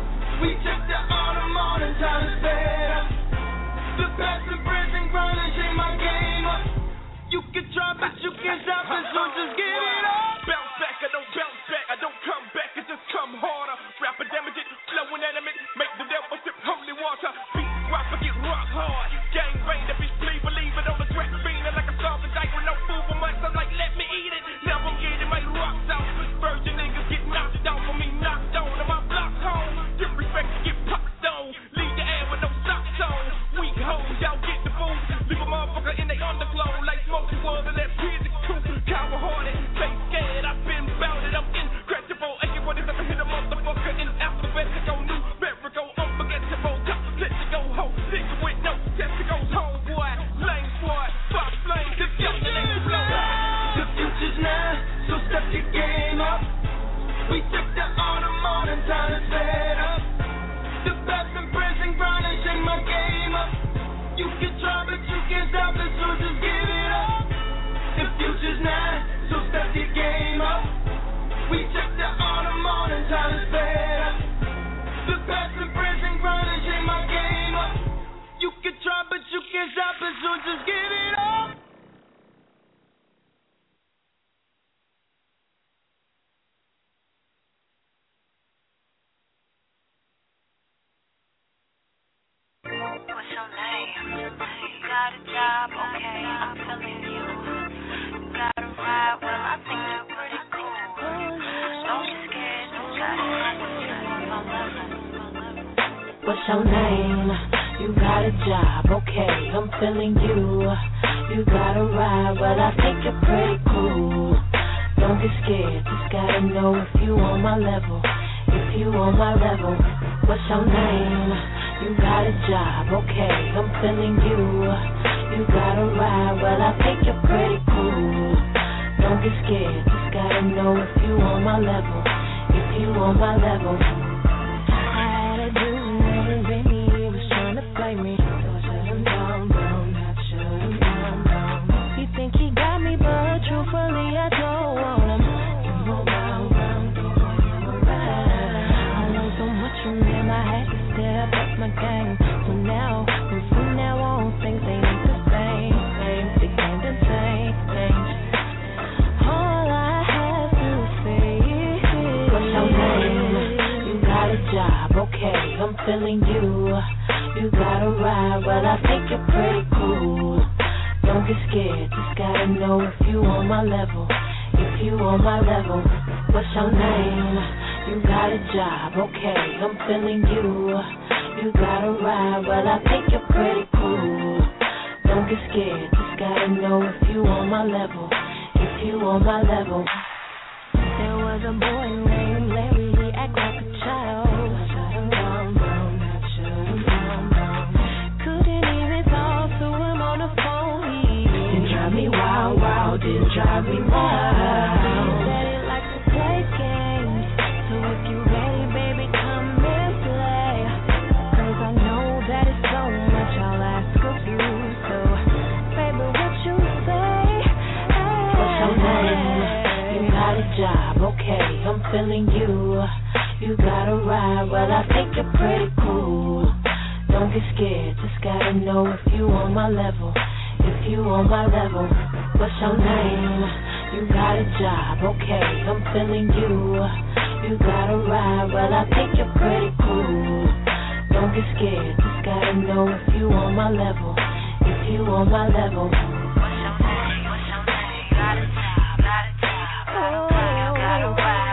R: We check the autumn morning, time is fed up. The past and present grind and shake my game up. You can try, but you can't stop it, so just give it up.
H: Bounce back, I don't bounce back, I don't come back, it just come harder. Rapper damage it, flow inanimate, make the devil sip holy water. Beat rapper get rock hard, gang bang, the beat bleed, believe it on the track, feeling like a starving dyke with no food for months. I'm like, let me eat it. Now I'm getting my rocks out. Virgin niggas get knocked down for me, knocked on. And my block home, disrespect get popped on. Leave the air with no socks on. Weak hoes, y'all get the food. Leave a motherfucker in they underglow like smoky was and that physics too. Coward hearted, stay scared. I've been bounded, I'm incredible. A K forty-seven hit a motherfucker in alphabetical new America, unforgettable. Top, let you go home. Nigga with no testicles, homeboy. Lame squad, five flames, if y'all ain't blow.
R: The future's now, so step your game up. We took the autumn morning, time is fed up. The past and present grind and shake my game up. You can try, but you can't stop it, so just give it up. The future's now, so step your game up. We took the autumn morning, time is fed up. The past and present grind and shake my game up. You can try, but you can't stop it, so just give it up.
S: What's your name? You got a job, okay, I'm feeling you. You got a ride, well, I think you're pretty cool. Don't be scared, don't try to handle you on my level.
G: What's your name? You got a job, okay, I'm feeling you. You got a ride, well, I think you're pretty cool. Don't be scared, just gotta know if you on my level. If you on my level. What's your name? You got a job, okay, I'm feeling you. You got a ride, well, I think you're pretty cool. Don't be scared, just gotta know if you on my level. If you on my level. I had a dude named Vinny, he was trying to play me. feeling you. You got a ride, well I think you're pretty cool. Don't get scared, just gotta know if you on my level. If you on my level, what's your name? You got a job, okay, I'm feeling you. You got a ride, well I think you're pretty cool. Don't get scared, just gotta know if you on my level. If you on my level. There was a boy named Larry, he act like a child. Couldn't even talk to him on the phone. He didn't drive me wild, wild, didn't drive me wild. He said he likes to play games, so if you ready, baby, come and play. Cause I know that it's so much I'll ask of you. So, baby, what you say? What's your name? You got a job, okay, I'm feeling you. You got a ride, well I think you're pretty cool. Don't get scared, just gotta know if you on my level. If you on my level, what's your name? You got a job, okay, I'm feeling you. You got a ride, well I think you're pretty cool. Don't get scared, just gotta know if you on my level. If you on my level. What's your name? What's your name? Got a job, got a job, got a ride, got a ride.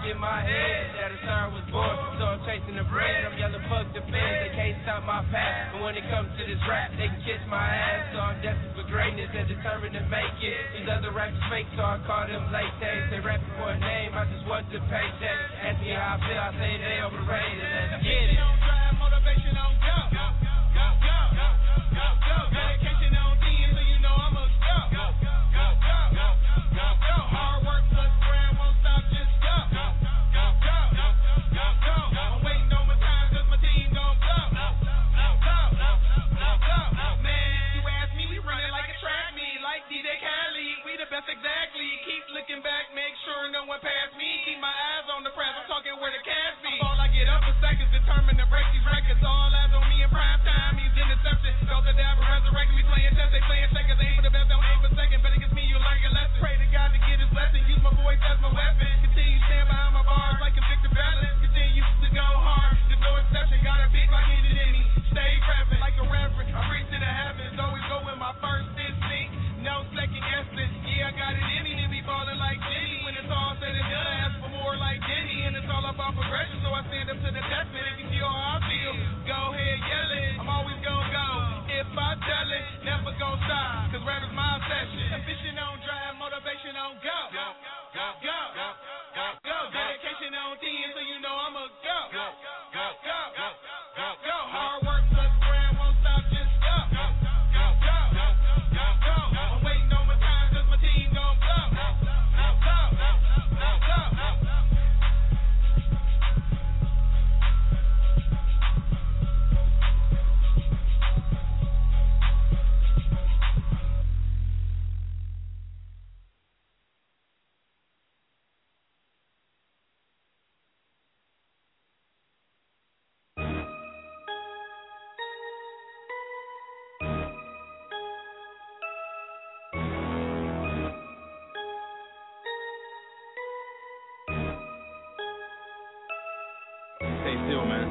E: in my head that a star was born. So I'm chasing the bread, I'm yelling fuck the feds. They can't stop my path. And when it comes to this rap, they can kiss my ass. So I'm destined for greatness and determined to make it. These other rappers fake, so I call them latex. They rapping for a name, I just want the paycheck. Ask me how I feel, I say they overrated. Let's get it.
R: Motivation on go, go, go, go, go, go, go. Dedication on D, so you know I'm a go, go, go, go, go, go, go. Hard work plus brand won't stop, just go, go, go, go, go, go. I'm waiting on my time 'cause my team gon' go, go, go, go, go, go. Man, you ask me, we running like a track meet, like D J Khaled. We the best exactly. Keep looking back, make sure no one pass me. Keep my eyes on the prize. I'm talking where the cash be. All I get up for seconds, determined to break these records. All eyes on me in prime time. He's interception. Go to dab and resurrect me. Playing chess, they playing seconds. Aim for the best, don't aim for second. Bet against me, you learn your lesson. Pray to God to get his blessing. Use my voice as my weapon. Continue stand behind my bars like a Victor Balance. Continue to go hard. There's no exception. Got a big like it in me. Stay reverent like a reverend. I reach to the heavens. Always go with my first instinct. No second guessing. Yeah, I got it in me to be ballin' like Jimmy. When it's all said and done, I ask for more like Jimmy. And it's all about progression, so I stand up to the test. Man, if you feel how I feel, go ahead, yell it. I'm always gonna go. If I tell it, never gonna stop. 'Cause rap is my obsession. Ambition on drive, motivation on go. Go, go, go, go, go, go. Dedication on D, and so you know I'm a go. Go, go, go, go, go, go. Hard work plus brand won't stop, just go. Go, go, go, go, go, go. I'm waiting on my time 'cause my team gon' go. Go, go, go, go, go.
T: Stay still, man.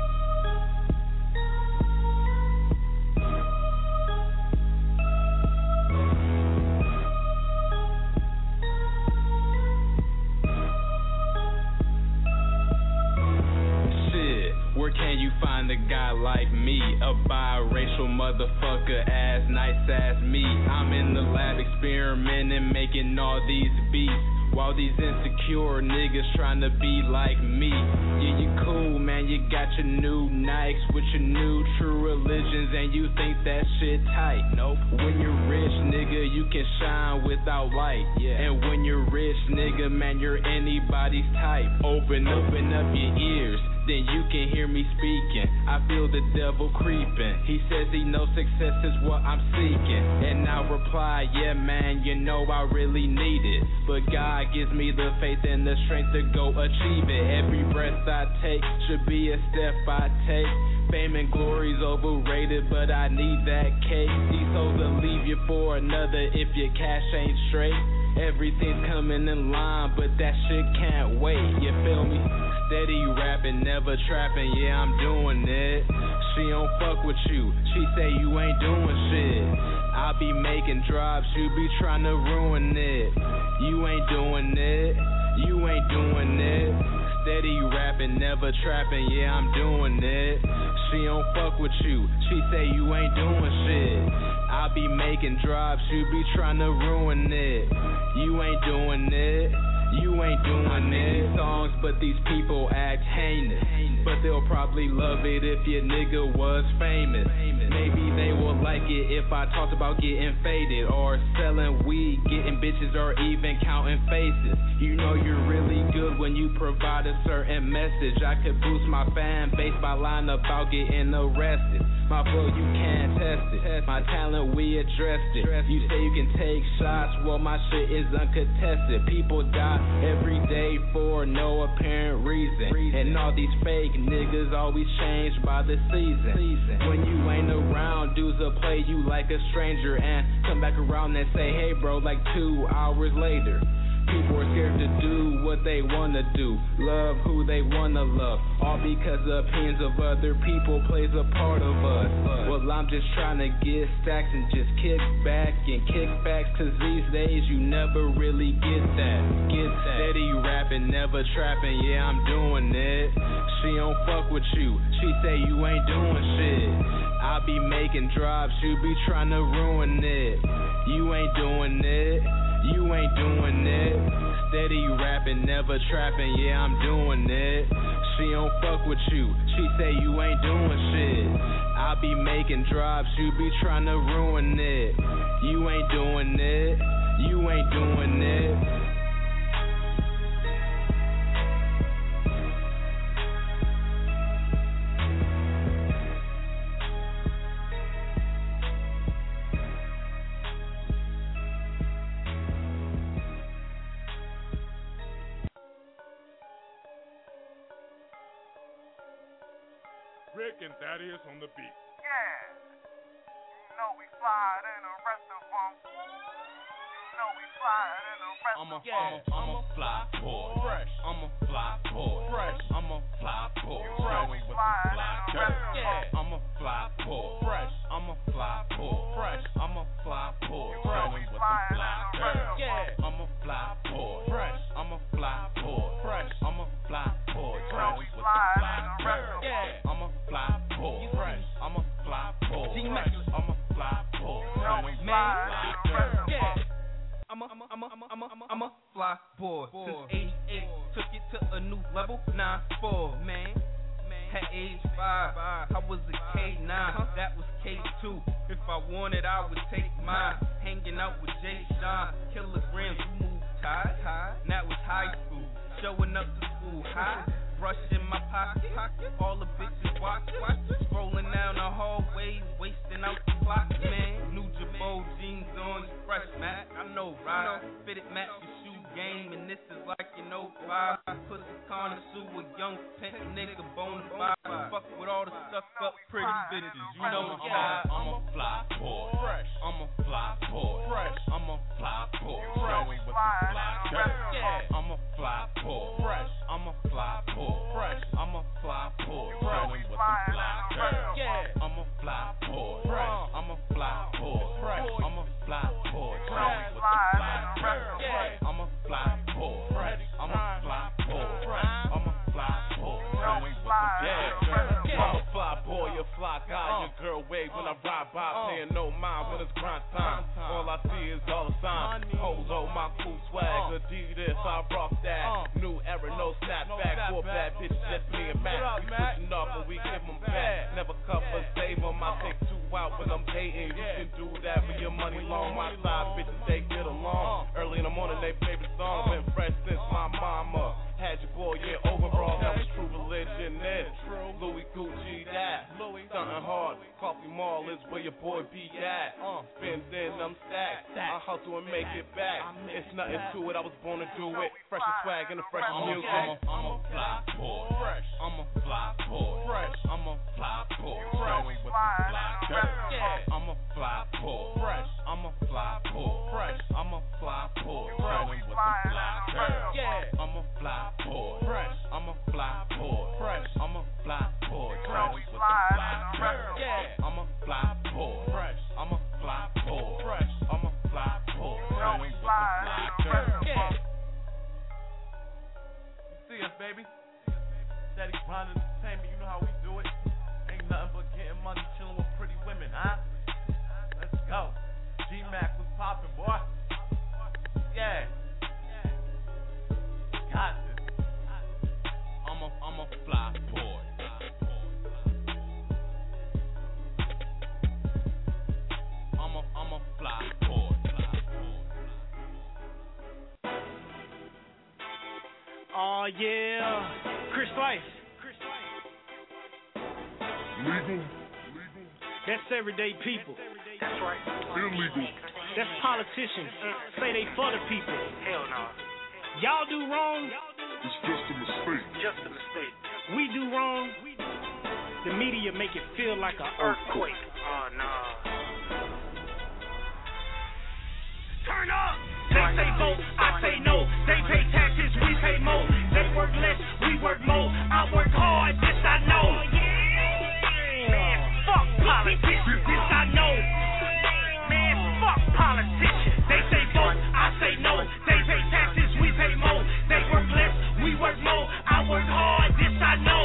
U: Shit, where can you find a guy like me? A biracial motherfucker as nice as me. I'm in the lab experimenting, making all these beats. While these insecure niggas trying to be like me. Yeah, you cool, man, you got your new Nikes with your new true religions, and you think that shit tight. Nope. When you're rich, nigga, you can shine without light. Yeah. And when you're rich, nigga, man, you're anybody's type. Open, open up your ears, then you can hear me speaking. I feel the devil creeping. He says he knows success is what I'm seeking. And I reply, yeah, man, you know I really need it. But God gives me the faith and the strength to go achieve it. Every breath I take should be a step I take. Fame and glory's overrated, but I need that cake. These hoes will leave you for another if your cash ain't straight. Everything's coming in line, but that shit can't wait. You feel me? Steady rapping, never trapping, yeah, I'm doing it. She don't fuck with you, she say you ain't doing shit. I be making drops, you be trying to ruin it. You ain't doing it, you ain't doing it. Steady rapping, never trapping, yeah, I'm doing it. She don't fuck with you, she say you ain't doing shit. I be making drops, you be trying to ruin it. You ain't doing it, you ain't doing it. Songs, but these people act heinous. But they'll probably love it if your nigga was famous. Maybe they will like it if I talked about getting faded, or selling weed, getting bitches, or even counting faces. You know you're really good when you provide a certain message. I could boost my fan base by lying about getting arrested. My flow, you can't test it. My talent, we addressed it. You say you can take shots, well my shit is uncontested. People die every day for no apparent reason. And all these fake niggas always change by the season. When you ain't around, dudes will play you like a stranger and come back around and say, hey bro, like two hours later. People are scared to do what they wanna do, love who they wanna love, all because the opinions of other people plays a part of us. Well, I'm just trying to get stacks and just kick back and kick back, cause these days you never really get that, get that. Steady rapping, never trapping, yeah, I'm doing it. She don't fuck with you, she say you ain't doing shit. I be making drops, you be trying to ruin it. You ain't doing it, you ain't doing it. Steady rapping, never trapping, yeah, I'm doing it. She don't fuck with you, she say you ain't doing shit. I be making drops, you be trying to ruin it. You ain't doing it, you ain't doing it.
A: Rick and Thaddeus on the beat.
V: Yeah. You know we fly in the rest of them. You know we fly in the rest
U: I'm a,
V: of them.
U: I'm a, I'm a fly boy. Fresh. I'm a fly boy. Fresh. I'm a fly boy.
V: You know we fly in the rest of them.
U: Yeah. I'm a fly boy. Fresh. I'm a fly boy. Fresh. I'm a fly boy.
V: You know we fly in the rest of them.
U: Yeah. I'm a fly boy. Fresh. I'm a fly boy. Fresh. I'm a fly boy.
V: You know we fly in the rest of them.
U: Yeah. I'm a fly boy. Fresh. I'm a fly boy. Fresh. I'm a fly boy.
V: You know we fly in the rest of them.
K: Yeah. I'm a, I'm a, I'm a, I'm a, I'm a, I'm a fly boy. Since eighty-eight, took it to a new level. nine four, man. At age five, I was a K nine. That was K two. If I wanted, I would take mine. Hanging out with Jay Sean, kilograms, we moved tight. That was high school. Showing up to school high. Brush in my pocket, all the bitches watching. Scrolling down the hallway, wasting out the clock, man. New Jabot jeans on, fresh Mac. I know, right? Fitted match the shoe game, and this is like an oh five. Pussy connoisseur, a young pimp nigga, bona fide. Fuck with all the stuck up pretty bitches, you know what I'm
U: I'm a fly boy. Fresh. I'm a fly boy. Fresh. I'm a fly boy. Fresh. With the fly shirt. Yeah. I'm a fly boy. Fresh. I'm a fly boy. Fresh, I'm a fly boy. Fresh with the fly shirt. Yeah, I'm a fly boy. Fresh, I'm a fly boy. Fresh, I'm a fly boy. Fresh with the fly shirt. Yeah, I'm a fly boy. Fresh, I'm a fly boy. Fresh, I'm a fly boy. Fresh with the yeah, I'm a fly boy, a fly guy. Your girl wave when I ride by, paying no mind when it's grind time. All I see is dollar signs. Polo, my cool swag. Adidas, I rock that. New era, no snapback. Four bad bitches, just me and Matt. We pushing up and we give them back. Never cup or save them. I take two out when I'm dating. You can do that with your money long. My side bitches, they get along. Early in the morning, they favorite song. Been fresh since my mama. Had your boy, yeah, overall. That was true religion. It's Louis Gucci, that. Stuntin' hard. Coffee Mall is where your boy be at. Spending them stacks. I hustle and make it back. It's nothing to it. I was born to do it. Fresh and swag and the fresh music. I'm a, I'm a fly boy. Fresh. I'm a fly boy. Fresh. I'm a fly boy. Fresh with the fly shirt. Yeah. I'm a fly boy. Fresh. I'm a fly boy. Fresh. I'm a fly boy. Fresh with the fly shirt. Yeah. I'm a fly boy. Fresh. I'm a fly boy. Fresh. I'm a fly boy. Fresh with the fly shirt. Yeah. I'm a fly boy. Fresh. I'm a fly boy. Fresh. I'm a fly boy. Fresh with the fly shirt. Yeah.
W: See us, baby. Steady grinding entertainment, you know how we do it. Ain't nothing but getting money, chilling with pretty women, huh? Let's go. G-Mac was popping, boy. Yeah. Got this.
U: I'm a, I'm a fly boy. I'm a, I'm a fly boy.
X: Oh yeah, Chris Life.
A: Legal.
X: That's everyday people.
V: That's right.
A: Illegal.
X: That's politicians. Say they for the people.
V: Hell no.
X: Y'all do wrong.
A: It's just a mistake.
V: Just a mistake.
X: We do wrong. The media make it feel like an earthquake.
V: Oh no.
X: Turn up. They say vote, I say no. pay more. They work less, we work more. I work hard, this I know. Man, fuck politicians, this I know. Man, fuck politicians. They say vote, I say no. They pay taxes, we pay more. They work less, we work more. I work hard, this I know.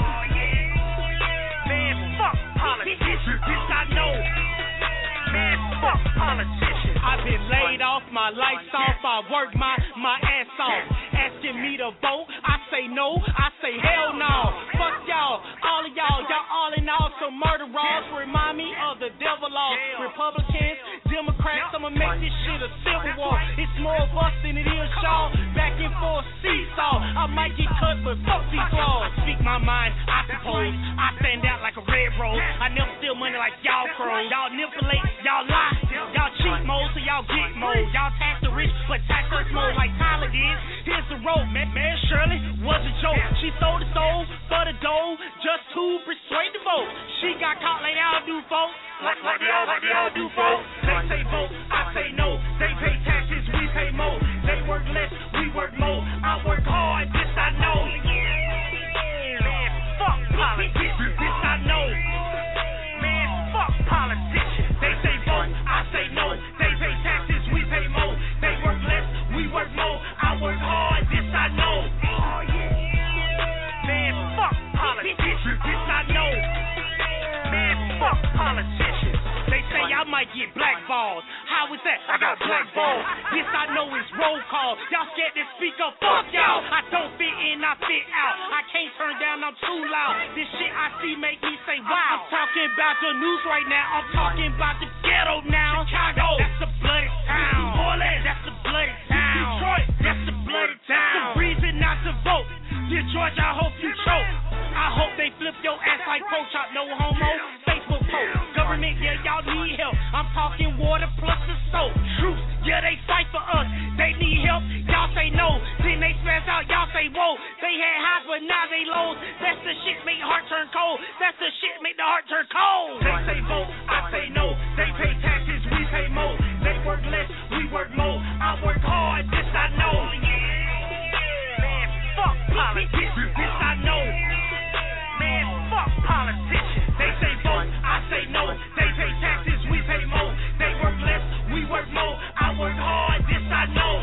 X: Man, fuck politicians, this I know. Man, fuck politicians. I've been laid off, my lights off, I work my, my ass off. Asking me to vote, I say no, I say hell no. Fuck y'all, all of y'all, y'all all in all some murderers. Remind me of the devil laws. Republicans, Democrats, I'ma make this shit a civil war. It's more of us than it is y'all. Back and forth seesaw. I might get cut, but fuck these laws. I speak my mind, I suppose. I stand out like a red rose. I never steal money like y'all crows. Y'all manipulate, y'all lie. Y'all cheat mode, so y'all get mode. Y'all tax the rich, but tax us mode like Tyler did. Here's the road, man, man, Shirley was a joke. She sold the soul for the dough just to persuade the vote. She got caught like they all do, folks. Like, like they all, like they all do, folks. They say vote, I say no. They pay taxes, we pay more. They work less, we work more. I work hard, this I know. Man, fuck politicians, this I know. Man, fuck politicians. They say vote, I say no. They pay taxes, we pay more. They work less, we work more. I work hard, this I know. Man, fuck politicians, this I know. Man, fuck politicians. They say I might get blackballed. How is that? I got blackballed. This I know is roll call. Y'all scared to speak up? Fuck y'all. I don't fit in, I fit out. I can't turn down, I'm too loud. This shit I see make me say wow. I'm talking about the news right now. I'm talking about the ghetto now. Chicago, that's the bloody town. New Orleans, that's the bloody town. Detroit, that's the bloody town. That's the reason not to vote. Dear George, I hope you choke. I hope they flip your ass like Pro Chop, no homo. Facebook post, government, yeah, y'all need help. I'm talking water plus the soap. Troops, yeah, they fight for us. They need help, y'all say no. Then they spaz out, y'all say whoa. They had highs, but now they lows. That's the shit make the heart turn cold. That's the shit make the heart turn cold. They say vote, I say no. They pay taxes, we pay more. They work less, we work more. I work hard, this I know. Man, fuck politicians, this I know. Man, fuck politicians. They say vote, I say no. They pay taxes, we pay more. They work less, we work more. I work hard, this I know.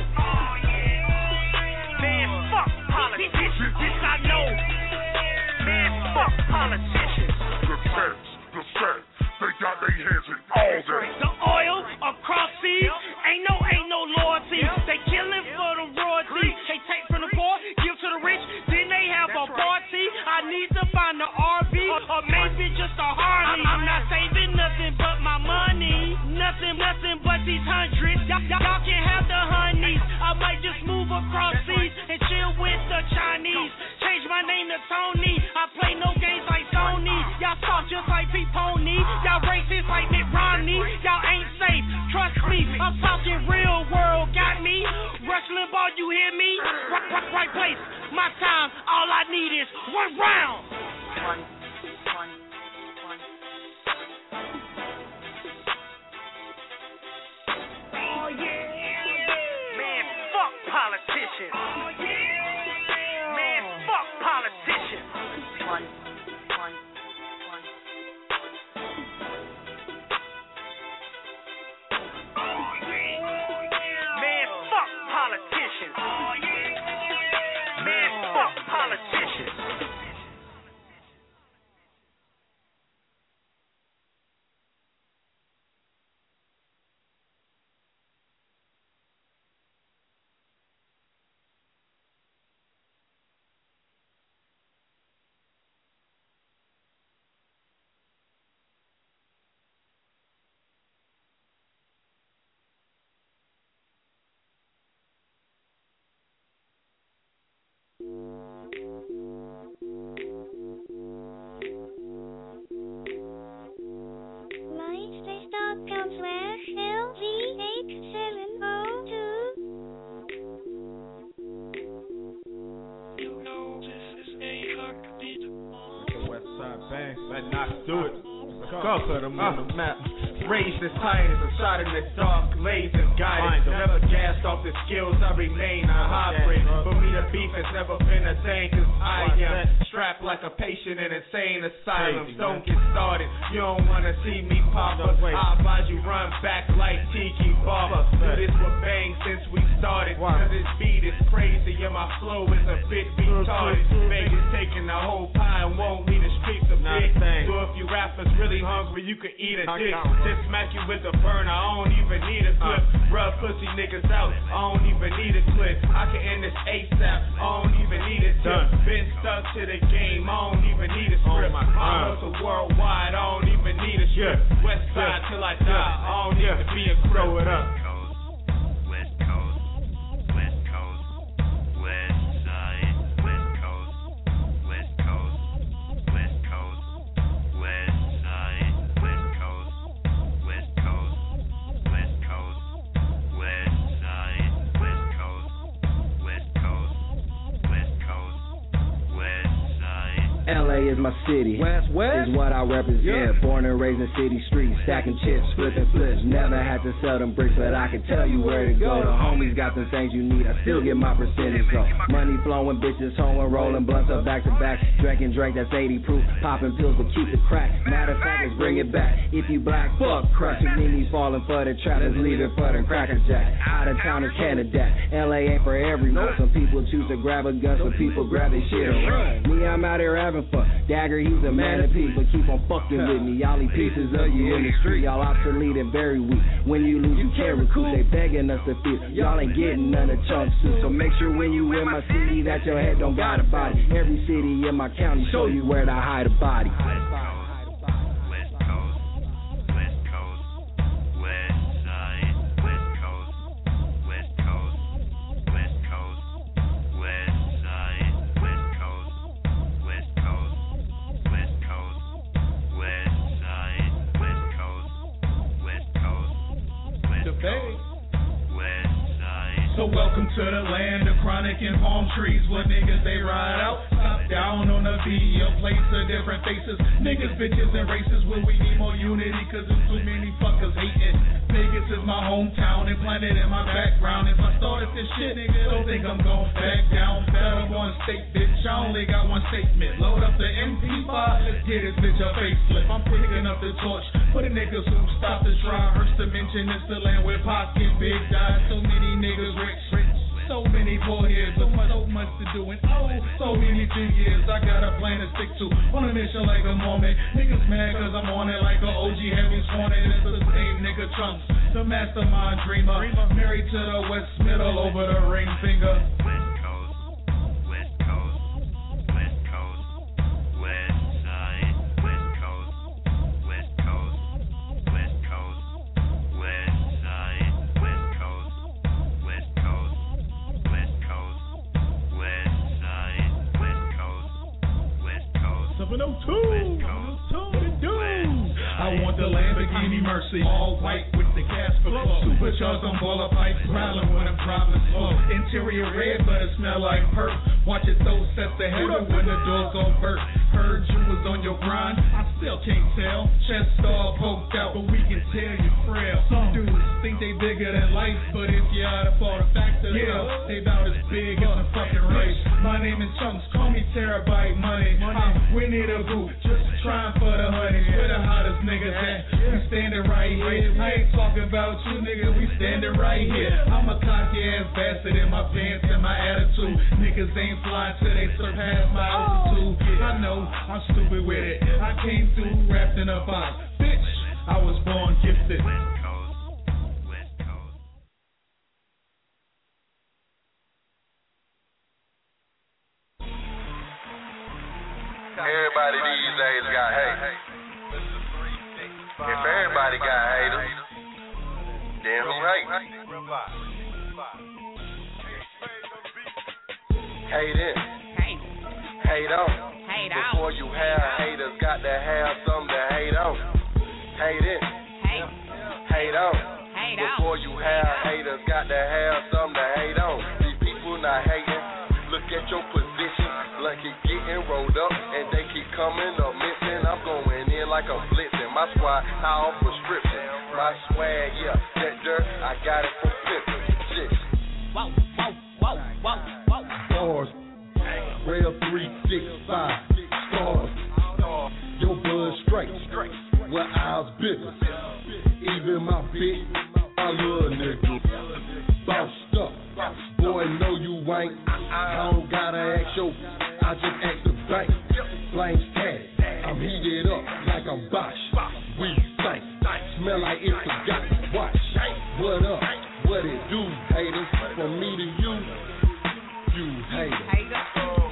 X: Man, fuck politicians, this I know. Man, fuck politicians.
A: The facts, the facts, they got their hands in all that.
X: The oil across seas, ain't no, ain't no loyalty. They killing for the royalty. They take from the poor, give to the rich, then they have a party. I need to find the R V, or maybe just a Harley. I'm not saving nothing but my money. Nothing, nothing but these hundreds. Y'all, y'all can have the honeys. I might just move across seas and chill with the Chinese. Change my name to Tony. I play no games like Sony. Y'all talk just like Pete Pony. Y'all racist like Mitt Romney. Y'all ain't safe. Trust me, I'm talking real world. Got me? Rush Limbaugh, you hear me? Right, right, right place, my time. All I need is one round. One, one, one. Oh yeah. Man, fuck politicians. Oh yeah. Man, fuck politicians. One, one, one. Oh yeah. Man, fuck politicians. Oh yeah. Man, fuck politicians.
C: Let's go, put them on the map.
H: Raised as tight as a shot in the dark, laser guided. Never gassed off the skills, I remain a hybrid. For me, the beef has never been a thing, cause I am strapped like a patient in insane asylums. Don't get started, you don't wanna see me pop up. I advise you run back like Tiki Barber. Do this with bang since we started. Cause this beat is crazy and my flow is a bit retarded. Vegas taking the whole pie and won't leave the streets a bit. So if you rappers really hungry, you can eat a dick. Just smack you with a burner, I don't even need a clip. Rub pussy niggas out, I don't even need a clip. I can end this ASAP, I don't even need a tip. Been stuck to the game, I don't even need a script. I hustle worldwide, I don't even need a script. West side till I die, I don't need to be a crip. Throw it up.
C: L A is my city, West, West is what I represent. Yeah. Born and raised in city streets, stacking chips, flipping flips. Never had to sell them bricks, but I can tell you where to go. The homies got the things you need, I still get my percentage on. Money flowing, bitches hoeing, rolling blunts up back to back. Drinking drink that's eighty proof, popping pills to keep the crack. Matter of fact, let's bring it back. If you black, fuck crush. You need me falling for the trappers, leaving for the cracker jack. Out of town is Canada, L A ain't for everyone. Some people choose to grab a gun, some people grab their shit and run. Me, I'm out here having fun. Dagger, he's a man of peace, but keep on fucking with me. Y'all eat pieces of you in the street. Y'all obsolete and very weak. When you lose, you can't recruit. They begging us to feel. Y'all ain't getting none of chunks too. So make sure when you in my city that your head don't got a body. Every city in my county show you where to hide a body.
I: So welcome to the land of chronic and palm trees where niggas they ride out, top down on the beat, a place of different faces, niggas, bitches, and races where we need more unity cause there's too many fuckers hating. Vegas is my hometown and planted in my background. If I started this shit, nigga, don't think I'm gon' back down. Better one state, bitch, I only got one statement. Load up the M P five, let's get this bitch a facelift. I'm picking up the torch for the niggas who stop the try. Hurts to mention it's the land where Pac and Big died. So many niggas rich, rich. So many poor years, so much, so much to do, and oh, so many two years. I got a plan to stick to, on a mission like a moment. Niggas mad cause I'm on it like a O G heavy sworn, and it's the same nigga Trunks, the mastermind dreamer, married to the West Middle over the ring finger. seven oh two, what it do? I want the Lamborghini Mercy, all white with the Casper club. Supercharged on baller pipe, growling when I'm driving slow. Interior red, but it smell like perp. Watch it throw sets to heaven when the doors go burp. Heard you was on your grind, I still can't tell. Chest all poked out, but we can tell you frail. Some dudes think they bigger than life, but if you're out of all the factors, yeah, they about as big as a fucking race. My name is Chunks, call me Terabyte Money. I'm Winnie the Pooh, just trying for the honey. Where the hottest niggas at? We standing right here. I ain't talking about you niggas, we standing right here. I'm a cocky ass bastard in my pants and my attitude. Niggas ain't flying till they surpass my altitude. I know, I'm stupid with it. I came through wrapped in a box. Bitch, I was born gifted.
J: Everybody these days got hate. If everybody got haters, then who hate? Hate in. Hate on. Before you have haters, got to have something to hate on. Hate in. Hate on. Before you have haters, got to have something to hate on. These people not hating. Look at your position, like it getting rolled up, and they keep coming up missing. I'm going in like I'm blitzing. My squad high on prescription. My swag, yeah, that dirt, I got it from Pippin. Shit.
X: Whoa, whoa, whoa, whoa, whoa.
D: Stars, rail three six five. Stars, your blood straight, where ours bigger. Even my bitch, I love niggas. Bossed up, boy, no you ain't. I don't gotta ask your, I just ask the bank. Flames tatted, I'm heated up like I'm Bosch. We stank, smell like it's forgotten. Watch, what up, what it do, haters? From me to you, you haters.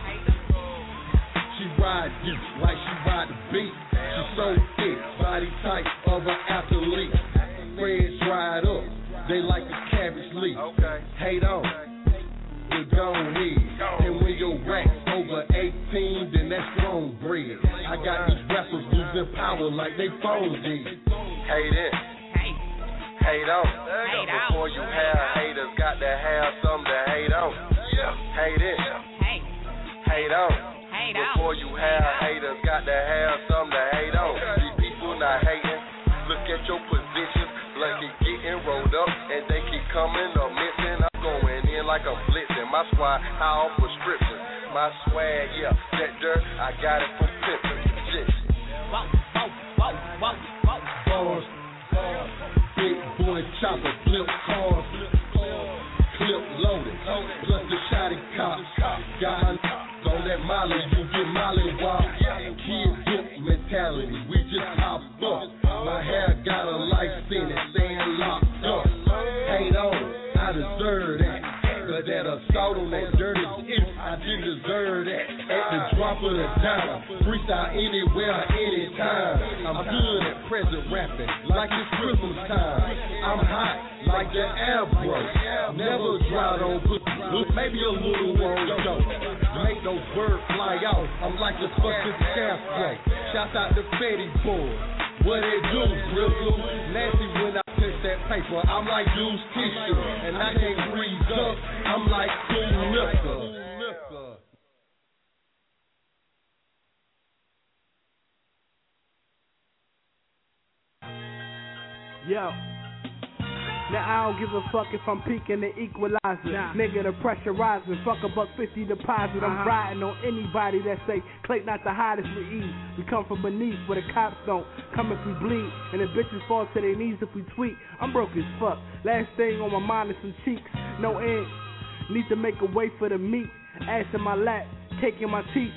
D: She ride deep like she ride the beat. She so thick, body type of an athlete. Friends dried up, they like a cabbage leaf. Hate on, we gon' need. And when your rack's over eighteen, then that's strong bread. I got these rappers losing power like they phones did.
J: Hate it. Hate on. Before you have haters, got to have something to hate on. Hate it. Hate on. Before you have haters, got to have something to hate on. These people not hating. Look at your positions, like it getting rolled up, and they keep coming up missing. I'm going in like I'm blitzing. My squad high off prescription. My swag, yeah, that dirt, I got it from Pippin. Shit.
X: Whoa, whoa, whoa, whoa, whoa.
D: Bars, big boy chopper, flip cars, clip loaded, plus the shotty cop. Got on that molly, you get molly wild. Kid book mentality, we just hop up. My hair got a life in it, saying locked up. Hate on, I deserve that. But that assault on that dirty shit, I didn't deserve that. At the drop of the dime, freestyle anywhere, anytime. I'm good at present rapping, like it's Christmas time. I'm hot, like the air broke. Never dried on, but maybe a little on dope. Make those birds fly out, I'm like the fucking scarecrow. Shout out to Fetty Boy. What it do, Rizzle? Nasty when I touch that paper, I'm like used tissue. And I can't breathe up, I'm like cool liquor.
F: Yo. Now I don't give a fuck if I'm peaking the equalizer. Nah. Nigga, the pressure rising. Fuck a buck fifty deposit. I'm uh-huh. riding on anybody that say Clay not the hottest with ease. We come from beneath where the cops don't come if we bleed. And the bitches fall to their knees if we tweet. I'm broke as fuck. Last thing on my mind is some cheeks. No end. Need to make a way for the meat. Ass in my lap. Cake in my teeth.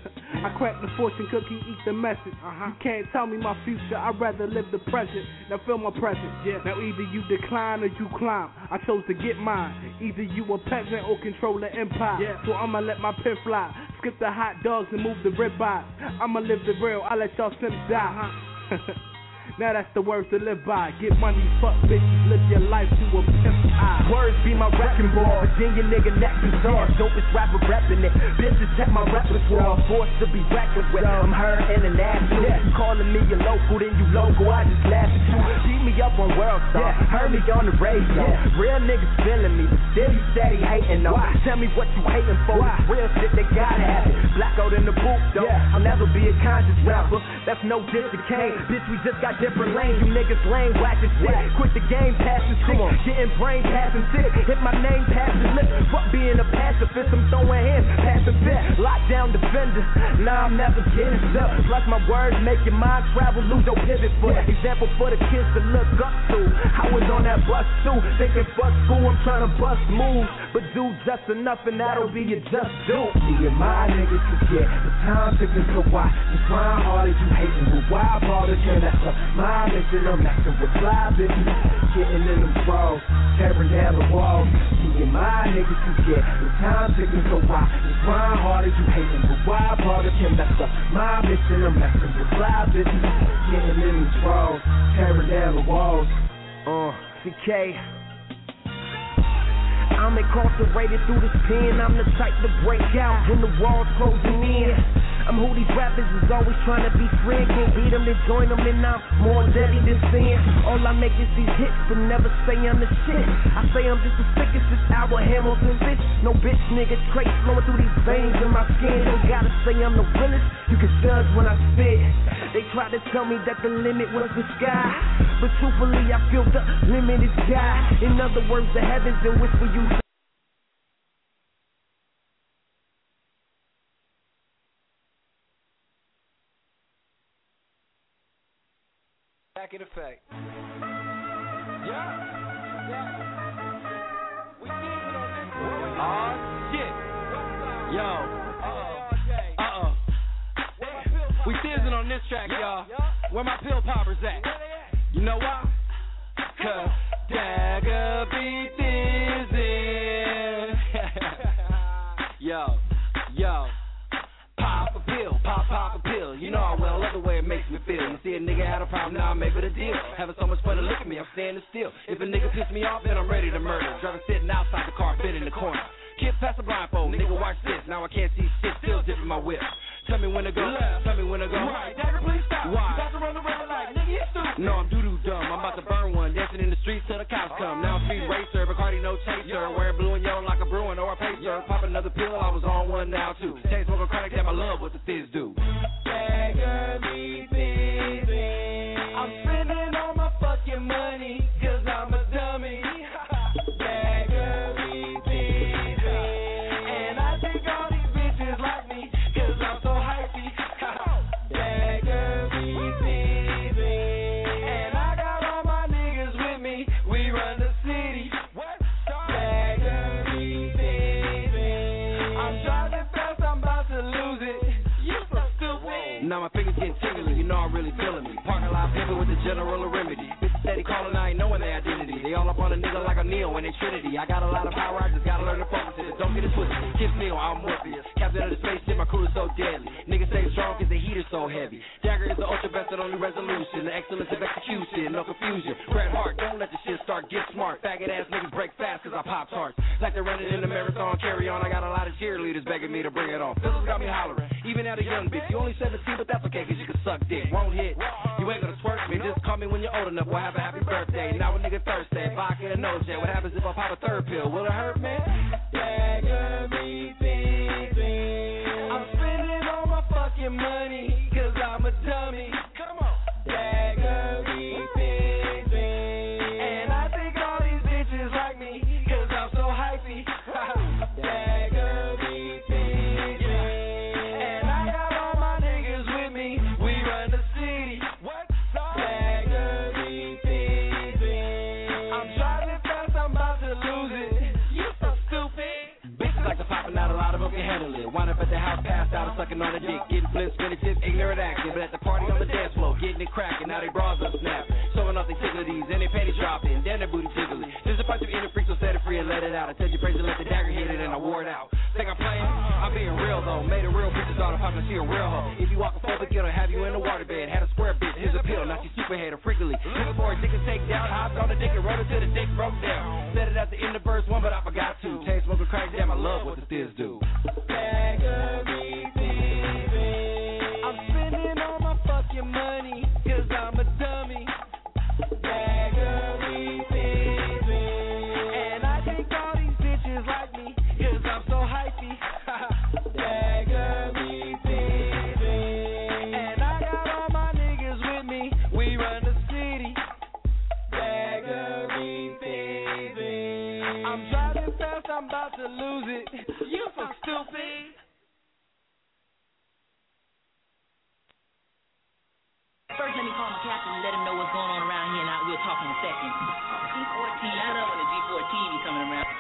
F: I crack the fortune cookie, eat the message. Uh-huh. You can't tell me my future, I'd rather live the present. Now feel my presence. Yeah. Now either you decline or you climb. I chose to get mine. Either you a peasant or control the empire. Yeah. So I'ma let my pen fly. Skip the hot dogs and move the ribeyes. I'ma live the real, I let y'all simps die. Uh-huh. Now that's the words to live by. Get money, fuck bitches, live your life to a pimp's eye.
L: Words be my wrecking ball. Virginia nigga neck bizarre. Dopest rapper reppin' it. Bitches check my repertoire. Forced to be reckoned with. I'm heard international. Yeah. You calling me your local, then you local. I just laugh at you. Beat me up on World Star. Yeah. Heard me on the radio. Yeah. Real niggas feeling me, but still you steady hating though. Why? Tell me what you hating for. Why? Real shit, they gotta have it. Blackout in the booth though. Yeah. I'll never be a conscious rapper. That's no diss to Kane. Bitch, we just got different lanes. You niggas lame, whack and shit. Quit the game, passing sick. Getting brain, passing sick. Hit my name, passing lip. Fuck being a pacifist, I'm throwing hands, passing fit. Lockdown defender. Nah, I'm never getting stuck. Plus my words make your mind travel, lose your pivot foot. Example for the kids to look up to. I was on that bus too, thinking fuck school, I'm trying to bust moves. But do just enough and that'll be your just due.
M: Me and my niggas forget the time ticking, so why? You trying hard as you hating, but why bother? Can that's my mission, I'm messing with fly bitches, getting in them balls, tearing down the walls. Me and my niggas forget the time ticking, so why? You trying hard as you hating, but why bother? Can that's my mission, I'm messing with fly bitches, getting in them balls, tearing down the walls.
L: Uh, C K. I'm incarcerated through this pen. I'm the type to break out when the walls closing in. I'm who these rappers is always trying to be friends. Can't beat them, then join them, and I'm more deadly than sin. All I make is these hits, but never say I'm the shit. I say I'm just as sick as this Albert Hamilton bitch. No bitch nigga traits flowing through these veins in my skin. Don't gotta say I'm the realest, you can judge when I spit. They tried to tell me that the limit was the sky, but truthfully I feel the limit is God. In other words, the heavens in which we use.
N: Back in effect. Yeah. Oh shit. Yo. Uh-oh. Uh-oh. We fizzing on this track, y'all. Where my pill poppers at? You know why? Cause Dagger be fizzing. Yo. Yo. Pop a pill, pop, pop a pill. You know I well love the way it makes me feel. You see a nigga had a problem, now I'm able to deal. Having so much fun to look at me, I'm standing still. If a nigga piss me off, then I'm ready to murder. Driver sitting outside the car, fit in the corner. Kid pass the blindfold, nigga watch this. Now I can't see shit, still dipping my whip. Tell me when to go left, tell me when to go right. Dagger, please stop. Why? You about to run around like nigga, you stupid. No, I'm doo-doo dumb. I'm about to burn one, dancing in the streets till the cops come. Now I'm street racer, Bacardi no chaser. Wearing blue and yellow like a Bruin or a pacer. Pop another pill, I was on one now too. Chain smoking chronic, damn I love what the fizz do. Dagger be fizzing. I'm spending all my fucking money, cause I'm a dummy. Dagger be fizzing. And I think all these bitches like me, cause I'm so hypey. Dagger be fizzing. And I got all my niggas with me, we run the city. Dagger be fizzing. I'm driving fast, I'm about to lose it. You so stupid. Now my fingers getting tingly, you know I'm really feeling me. Parking lot pimping with the general remedy. Bitches steady calling, I ain't knowing their identity. They all up on a nigga like a Neo and they Trinity. I got a lot of power, I just gotta learn to focus it. Don't get it twisted. Kiss Neo, I'm Morpheus. Captain of the spaceship, my crew is so deadly. Niggas stay strong cause the heat is so heavy. Dagger is the ultra best at only resolution. The excellence of execution, no confusion. Bret Hart, don't let the shit start, get smart. Faggot ass niggas break fast cause I pop hearts. Like they're running in the marathon, carry on. I got a lot of cheerleaders begging me to bring it on. Fizzles got me hollering, even at a young bitch. You only seventeen, but that's okay cause you can suck dick. Won't hit, you ain't gonna twerk me. Just call me when you're old enough, we'll have a happy birthday. Now a nigga thirsty, vodka and no jet. What happens if I pop a third pill? Will it hurt, man? Dagger be fizzing. I'm spending all my fucking money, cause I'm a dummy. Come on. Dagger be fizzing. And I think all these bitches like me, cause I'm so hypey. Dagger be fizzing. And I got all my niggas with me, we run the city. What? Dagger be fizzing. I'm driving fast, I'm about to lose it. You so stupid. Bitches like to poppin' out, a lot of them can handle it. Wind up at the house, passed out, and sucking on a dick. Getting flips, spinning tips, ignorant acting. But at the party on the dance floor, getting it cracking. Now they bras up snapping. Showing off they ticklities, and they panties dropping. Then their booty jiggling. There's a bunch of inner freaks, so set it free and let it out. I tell you praise and let the dagger hit it, and I wore it out. Think I'm playing? I'm being real though. Made a real bitch's daughter pop and she a real hoe. If you walk a phobic, it'll have you in the water bed. Had a square bitch, here's a pill. Now she super hater, freakily. Looking for a dick to take down. Hopped on the dick and rode it till the dick broke down. Said it at the end of verse one, but I forgot to. Chain smoking crack, damn, I love what the fizz do. Dagger be fizzing. I'm spending all my fucking money, cause I'm a dummy. Dagger be fizzing. And I think all these bitches like me, cause I'm so hypey. Dagger be fizzing. And I got all my niggas with me, we run the city. Dagger be fizzing. I'm driving fast, I'm about to lose it. You so stupid.
O: First, let me call my captain and let him know what's going on around here, and I, we'll talk in a second. G fourteen, I know when the G fourteen be coming around.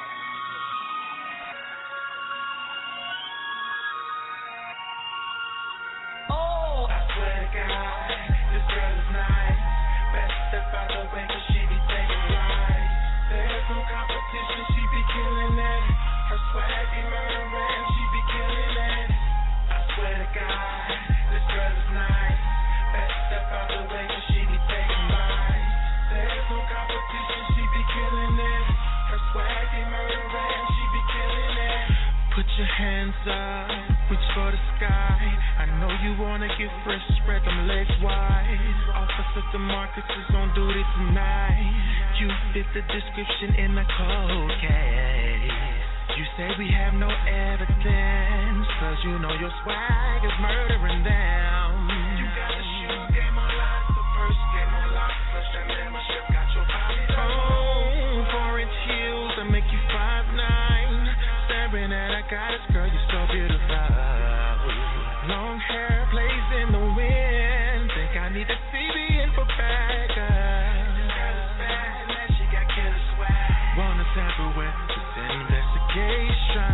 R: Oh, I swear to God, this girl is nice. Best step out the way, cause she be taking flights. There's no competition, she be killing it. Her swag be murdering, she be killing it. I swear to God, this girl is nice. Best step out the way, cause she be taking flights. There's no competition, she be killing it. Her swag be murdering, she be killing it. Put your hands up, reach for the sky. I know
B: you wanna get fresh, spread them legs wide. Officer DeMarcus is on duty tonight. You fit the description in the cold case. You say we have no evidence, cause you know your swag is murdering them. You got a shoe game on lock, the first game on lock, plus that membership got your body on. Four inch heels that make you five nine. Staring at a goddess, girl, you're so beautiful. Long hair plays in the wind. Think I need a C B in for backup. This girl is bad, and she got killer swag. Wanna sample with this investigation.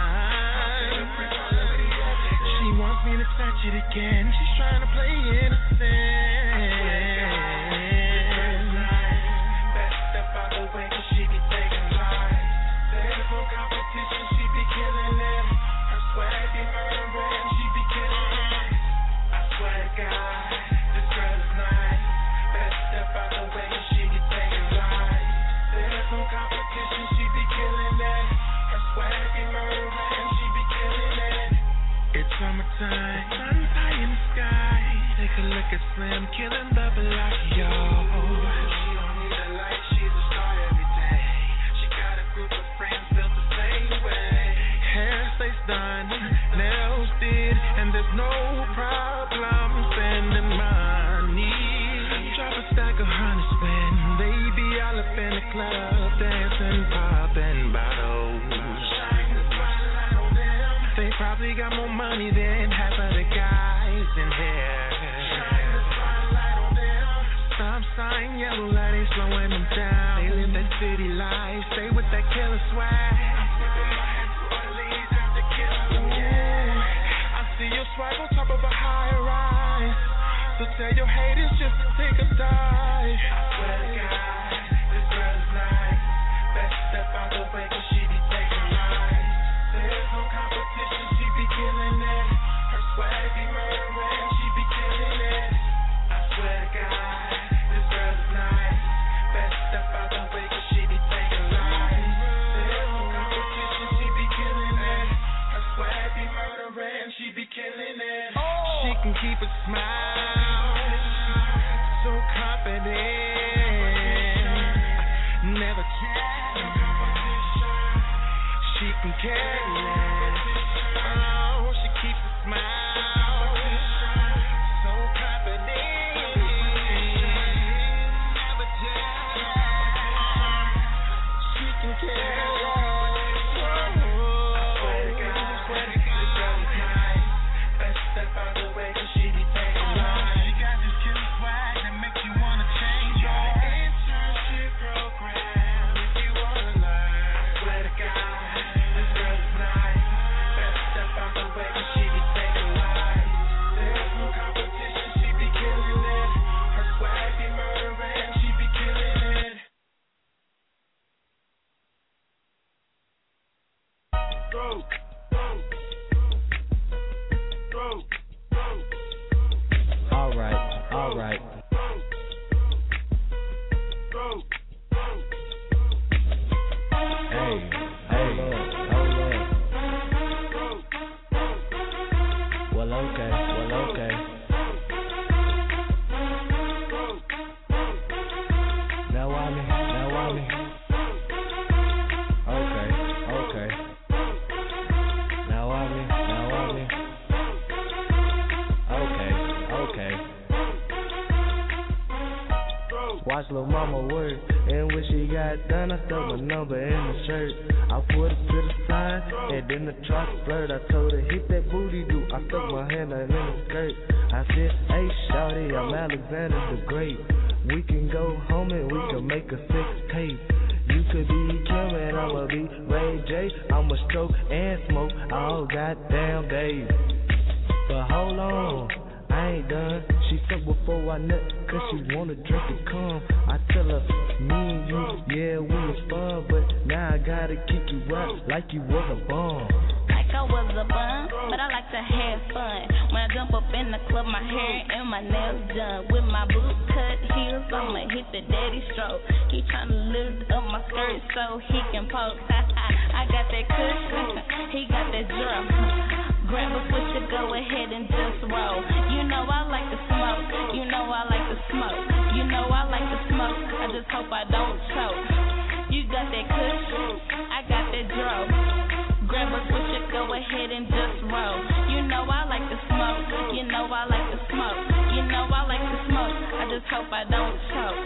B: She wants me to touch it again. She's trying to play innocent. Best step out the way, cause she be taking lies. There's no competition, she be killing it. Her swag be murdering, she be killing it. I swear to God, this girl is nice. Best step out the way, cause she be taking lies. There's no competition, she be killing it. Her swag be murdering, she be killing it. It's summertime, sun's high in the sky. Take a look at Slim, killing the block, yo. She don't need a light, she's a star every day. She got a group of friends built the same way. Hair stays done, nails did, and there's no problem spending money. Drop a stack of honey spend, they be all up in the club, dancing, popping bottles. They probably got more money than half of the guys in here. Stop sign, yellow light ain't slowing them down. They live that city life, stay with that killer swag. Ooh, I see your swag on top of a high rise. So tell your haters just to take a dive. I swear to God, this girl is nice. Best step out the way, cause she be taking lies. There's no competition, she be killing it. Her swag be murdering, she be killing it. I swear to God, this girl is nice. Best step out the way, cause she be taking lies. There's no competition, she be killing it. Her swag be murdering, she be killing it. She can keep a smile, so confident, never care. She can care less. Oh, she keeps a smile, so confident, never care. She can care less. Oh, swear to God, swear to God, this girl is nice. Best step out the way, cause she be taking lies. She got this killer swag that makes you wanna change your internship program if you wanna learn. Swear to God.
A: Go, go, go, go.
C: All right, all right.
A: Go,
C: hey, hey, hold up. Well, okay, well, okay. Now I mean, now I mean. Okay, okay. Now I mean, now I mean. Okay, okay. Watch Lil' Mama work, and when she got done, I stuck my number in the shirt. I put it to the side, and then the truck flirt. I told her, hit that booty do. I stuck my hand in the skirt. I said, hey, shawty, I'm Alexander the Great. We can go home and we can make a six tape. You could be Kim and I'ma be Ray J. I'ma stroke and smoke all goddamn day. But hold on, I ain't done. She said before I nut, cause she wanna drink and come. I tell her, me and you, yeah, we was fun, but now I gotta kick you out like you was a bum.
P: Like I was a bum, but I like to have fun. When I jump up in the club, my hair and my nails done. With my boot cut heels, I'ma hit the daddy stroke. He tryna lift up my skirt so he can poke. I got that cushion, he got that drum. Grab a switcher, go ahead and just roll. You know I like to smoke. You know I like to smoke. You know I like to smoke. I just hope I don't choke. You got that kush, I got that dro. Grab a switcher, go ahead and just roll. You know I like to smoke. You know I like to smoke. You know I like to smoke. I just hope I don't choke.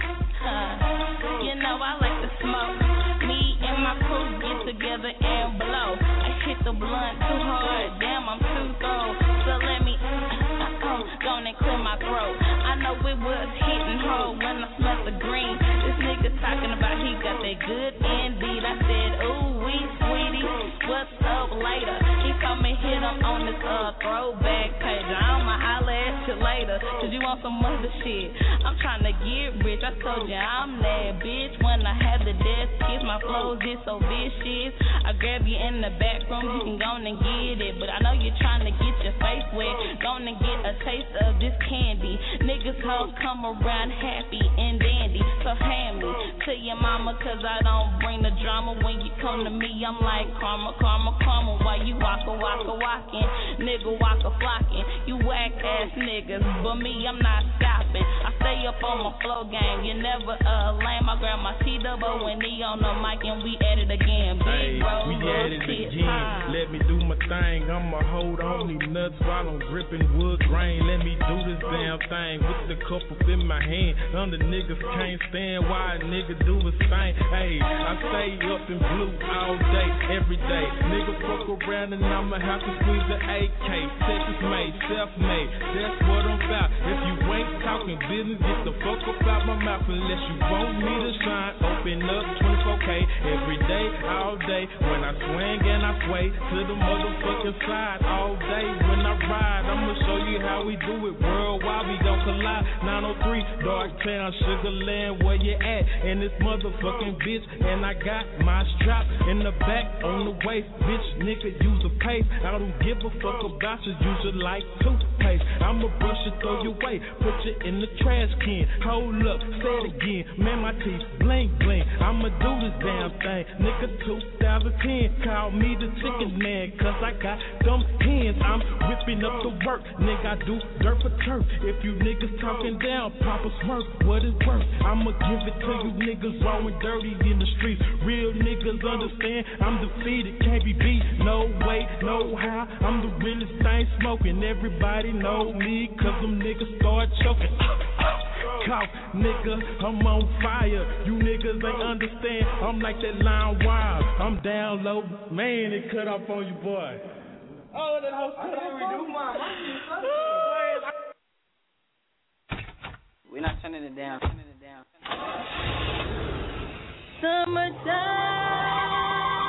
P: Huh. You know I like to smoke. Me and my crew get together and blow. I hit the blunt too hard. Damn, I'm too cold. So let me come, go on and clear my throat. I know it was hitting hard when I smelled the green. This nigga talking about he got that good indeed. I said, ooh, wee, sweetie, what's up later? He told me hit him on this uh throwback page. I'ma holler at you later, cause you want some other shit. I'm trying to get rich. I told you I'm that bitch. When I had the death kiss, my flows is so vicious. I grab you in the back room, you can go on and get it. But I know you're trying to get your face wet. Go on and get a taste of this candy. Niggas hoes come around happy and dandy. So hand me to your mama, cause I don't bring the drama. When you come to me, I'm like karma, karma, karma. While you waka, waka, walking, nigga waka, flocking. You whack ass niggas, but me, I'm not stopping. I stay up on my flow game. You never uh lame. I grab my T double and E on the mic and we at it again. Big
I: hey,
P: roll,
I: we at it again. Time. Let me do my thing. I'ma hold on these nuts while I'm gripping wood grain. Let me do this damn thing with the cup up in my hand. None of the niggas can't stand why a nigga do his thing. Hey, I stay up in blue all day, every day. Nigga fuck around and I'ma have to squeeze the A K. Texas made, self-made. That's what I'm about. If you ain't talking business, get the fuck up out my mouth unless you want me to shine. Open up twenty-four K every day, all day. When I swing and I sway to the motherfucking side all day. When I ride, I'ma show you how we do it. Worldwide, we gon' collide. nine oh three, Darktown, Sugarland, where you at? In this motherfucking bitch, and I got my strap in the back on the waist. Bitch, nigga, use a pace. I don't give a fuck about you, use it like toothpaste. I'ma brush it, throw you away, put you in the trash can. Hold up, say it again, man, my teeth blink, blink. I'ma do this damn thing, nigga, two thousand ten. Call me the chicken man, cause I got them hands. I'm whipping up the work, nigga, I do dirt for turf. If you niggas talking down, Papa Smurf, what is worth? I'ma give it to you niggas rolling dirty in the streets. Real niggas understand, I'm defeated, can't be beat, no way, no how. I'm the realest thing smoking, everybody know me, cause them niggas start choking. Cough, nigga, I'm on fire. You niggas ain't understand, I'm like that line wire. I'm down low, man, it cut off on you, boy. Oh, that whole cut off on you.
E: We're not turning it down. Turning it down.
P: Summertime.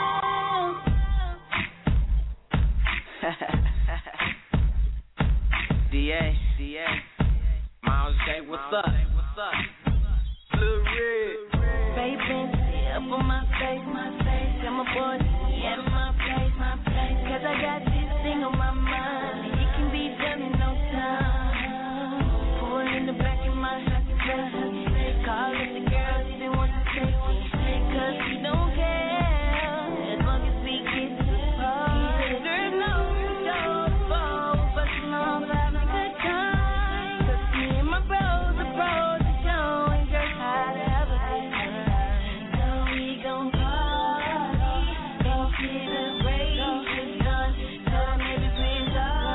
E: D A, D A, Miles J, what's up? What's up? Lil Red.
P: Baby, up on my face, my face. Tell my boy, yeah, my place, my place. Cause I got this thing on my mind. It can be done in no time. Pull in the back of my house, call up the girls, even want to take it. Cause we don't care, as long as we get to the party. There's no door to fall, but you know I'm having a good time. Cause me and my bros, the bros are showing just how to have a good time. So we gon' party, don't get a break, it's done. So maybe please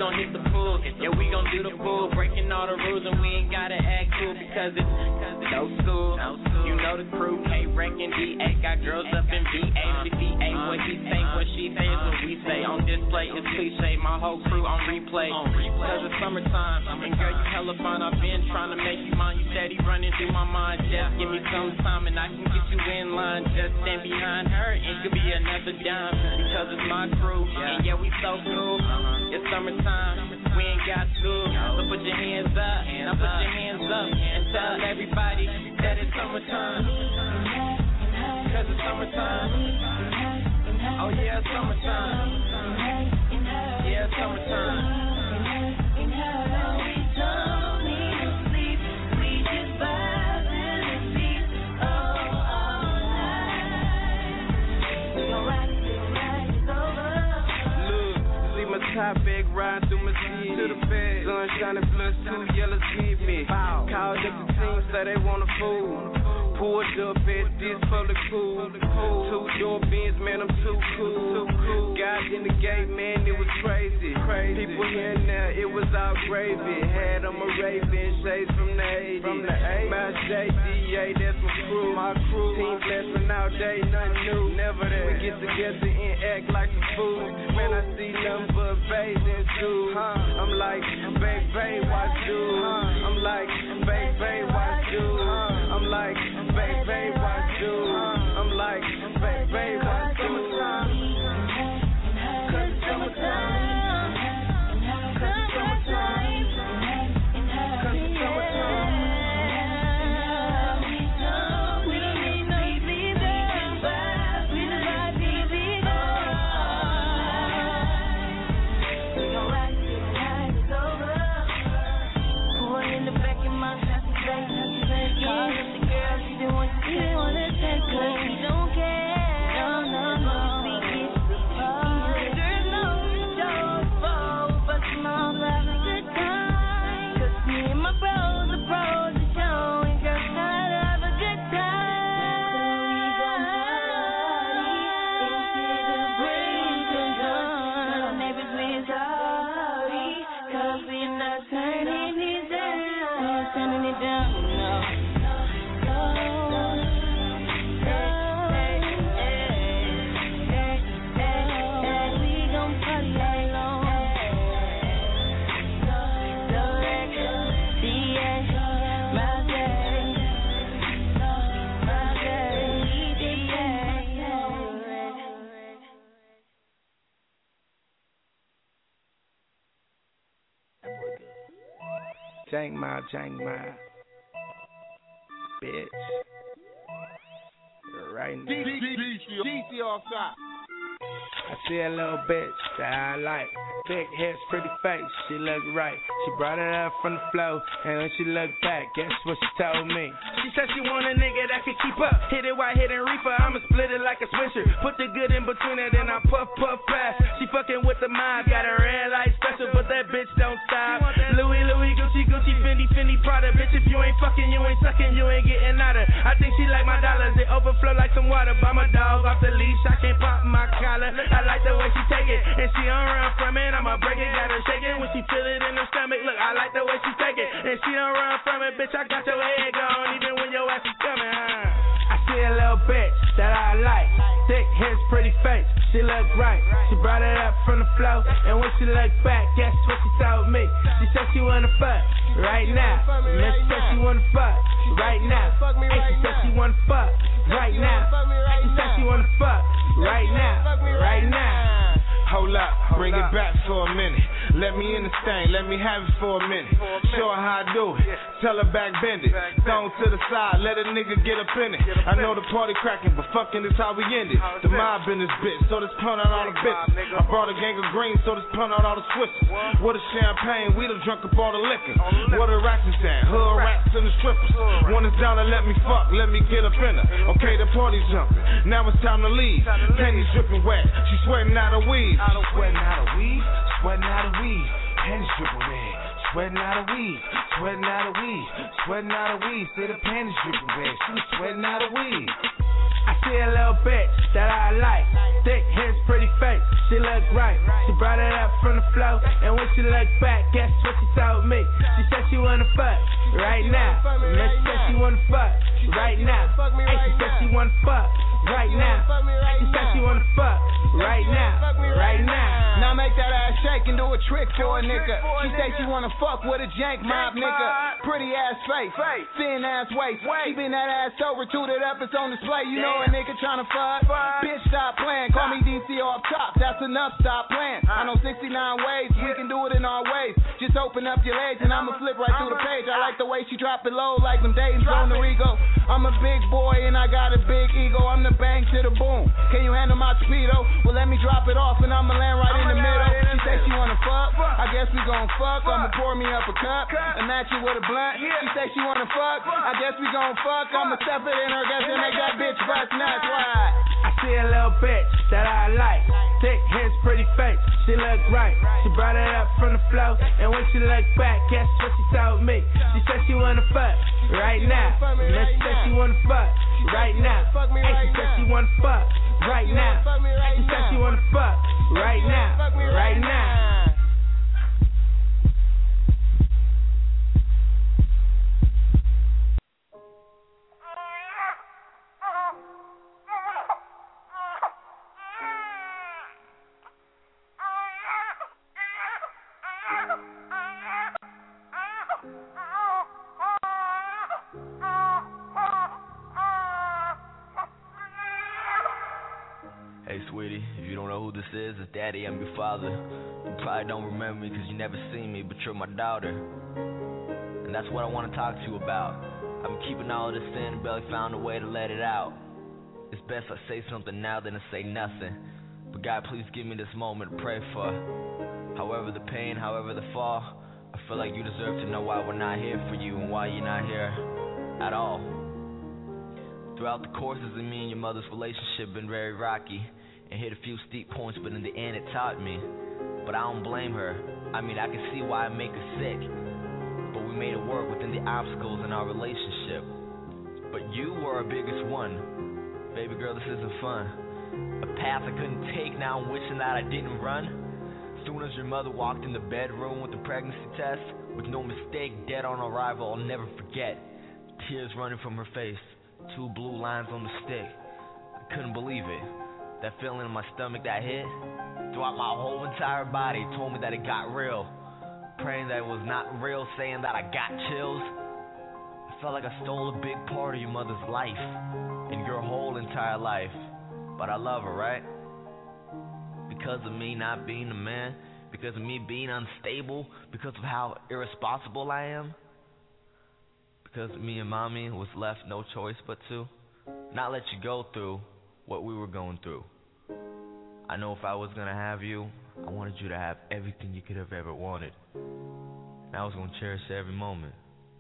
E: gon' hit the pool. Yeah, we gon' do the pool. Breaking all the rules and we ain't gotta act cool because it's no school. You know the crew, K-Rec and D A. Got girls up in V A, fifty A. What he say, what she say is what we say. On display, it's cliche. My whole crew on replay. Cause it's summertime. And girl, you hella fun. I've been trying to make you mine. You steady running through my mind. Just give me some time and I can get you in line. Just stand behind her. It could be another dime. Because it's my crew. And yeah, we so cool. It's summertime. We ain't got school. So put your hands up. Now put your hands up. And tell everybody that it's summertime. Cause it's summertime. Oh yeah, it's summertime. Yeah, it's summertime.
G: Top bag ride through my city. To the bed, sun shining plus two yellows keep me. Called up the team, say they want a fool. Pulled up at this for the cool. Two door bins, man, I'm too cool. Got in the gate, man, it was crazy. People here and there, it was all gravy. Had on my Raven, shades from the eighties. My J D A, that's my crew. My crew. Team blessing all day, nothing new. Never that. We get together and act like some fools. Man, I see nothing but bathing suits. I'm like, babe, babe, watch you. I'm like, babe, babe, watch you. I'm like, babe, babe, watch you. I'm like, babe, babe, watch you. Cause it's summertime. Cause it's summertime. Cause it's summertime. We don't need no sleeping. We don't need sleeping. We gon' ride till the night is over. Pulling in the back of my house today. Call up the girl, she didn't want to take wanna take her. She don't care. No, no, no. There's no shows for but small having a good time. Cause me and my bros, the pros are showing girls how to have a good time. So we gon' party until the break of dawn. Neighbors, we're sorry. Cause we're not turning it down. We're turning it down, no.
Q: Jang Ma, Jang Ma. Bitch. Right now.
S: D C offside.
Q: I see a little bitch that I like. Big hips, pretty face, she look right. She brought it up from the floor, and when she looked back, guess what she told me? She said she want a nigga that can keep up. Hit it white, hit it reefer, I'ma split it like a swisher. Put the good in between it, then I puff, puff fast. She fucking with the mob, got a red light special, but that bitch don't stop. Louis, Louis, Gucci, Gucci, Fendi, Fendi, Prada. Bitch, if you ain't fucking, you ain't sucking, you ain't getting out of. I think she like my dollars, it overflow like some water. By my dog off the leash, I can't pop my collar. I like the way she take it, and she don't run from it. I'ma break it, got her shaking when she feel it in her stomach. Look, I like the way she take it, and she don't run from it. Bitch, I got your head gone, even when your ass is coming, huh? I see a little bitch that I like. Thick hips, pretty face, she look right. She brought it up from the floor, and when she looked back, guess what she told me? She said she wanna fuck right now. Miss said she wanna fuck right now. Hey, she said she wanna fuck right now. She said she wanna fuck right now, right now.
S: Hold up, bring it back for a minute. Let me in the stain, let me have it for a minute. Show her how I do it, tell her back bend it. Thrown to the side, let a nigga get up in it. I know the party cracking, but fucking is how we end it. The mob in this bitch, so this pound out all the bitches. I brought a gang of green, so this pound out all the switches. What a champagne, we done drunk up all the liquor. What a ratchet stand, hood rats and the strippers. One is down to let me fuck, let me get up in her. Okay, the party's jumping, now it's time to leave. Pennies dripping wet, she sweating out of weed.
Q: Sweating out of weed, sweating out of weed. Pennies dripping red, sweating out of weed, sweating out of weed, sweating out of weed. Say the panties dripping red, she was sweating out of weed. I see a little bitch that I like. Thick hips, pretty face, she look right. She brought it up from the floor, and when she looked back, guess what she told me? She said she wanna fuck right now. And then she said she wanna fuck right now. Hey, she said she wanna fuck right now. She said she wanna fuck right now, right now.
K: Now make that ass shake and do a trick for a nigga. She say she wanna fuck with a jank mob nigga. Pretty ass face, thin ass waist. She been that ass over, tooted up, it's on display. You know a nigga tryna fuck. Bitch, stop playing. Call me D C off top. That's enough. Stop playing. I know sixty-nine ways. We can do it in our ways. Just open up your legs and I'ma flip right through the page. I like the way she drop it low, like them Dayton's on the Rego. I'm a big boy and I got a big ego. I'm the bang to the boom. Can you handle my torpedo? Well, let me drop it off and I'ma land right in the middle. She say she wanna fuck. I guess we gon' fuck. I'ma pour me up a cup and match it with a blunt. She say she wanna fuck. I guess we gon' fuck. I'ma step it in her guess and make that bitch bust nuts. Why?
Q: I see a little bitch that I like. Thick hips, pretty face, she look right. She brought it up from the floor, and when she looked back, guess what she told me? She said she wanna fuck right now. And then she said she wanna fuck right now. Hey, she said she wanna fuck right now. She said she wanna fuck right now, right now.
T: Hey sweetie, if you don't know who this is, it's Daddy, I'm your father. You probably don't remember me because you never seen me, but you're my daughter. And that's what I want to talk to you about. I've been keeping all of this in and barely found a way to let it out. It's best I say something now than to say nothing. But God, please give me this moment to pray for. However the pain, however the fall, I feel like you deserve to know why we're not here for you and why you're not here at all. Throughout the courses of me and your mother's relationship been very rocky and hit a few steep points, but in the end it taught me. But I don't blame her. I mean, I can see why it make her sick, but we made it work within the obstacles in our relationship. But you were our biggest one. Baby girl, this isn't fun. A path I couldn't take, now I'm wishing that I didn't run. Soon as your mother walked in the bedroom with the pregnancy test, with no mistake, dead on arrival, I'll never forget. Tears running from her face, two blue lines on the stick. I couldn't believe it. That feeling in my stomach that hit throughout my whole entire body told me that it got real. Praying that it was not real, saying that I got chills. I felt like I stole a big part of your mother's life and your whole entire life. But I love her, right? Because of me not being a man, because of me being unstable, because of how irresponsible I am, because me and mommy was left no choice but to not let you go through what we were going through. I know if I was gonna have you, I wanted you to have everything you could have ever wanted, and I was gonna cherish every moment.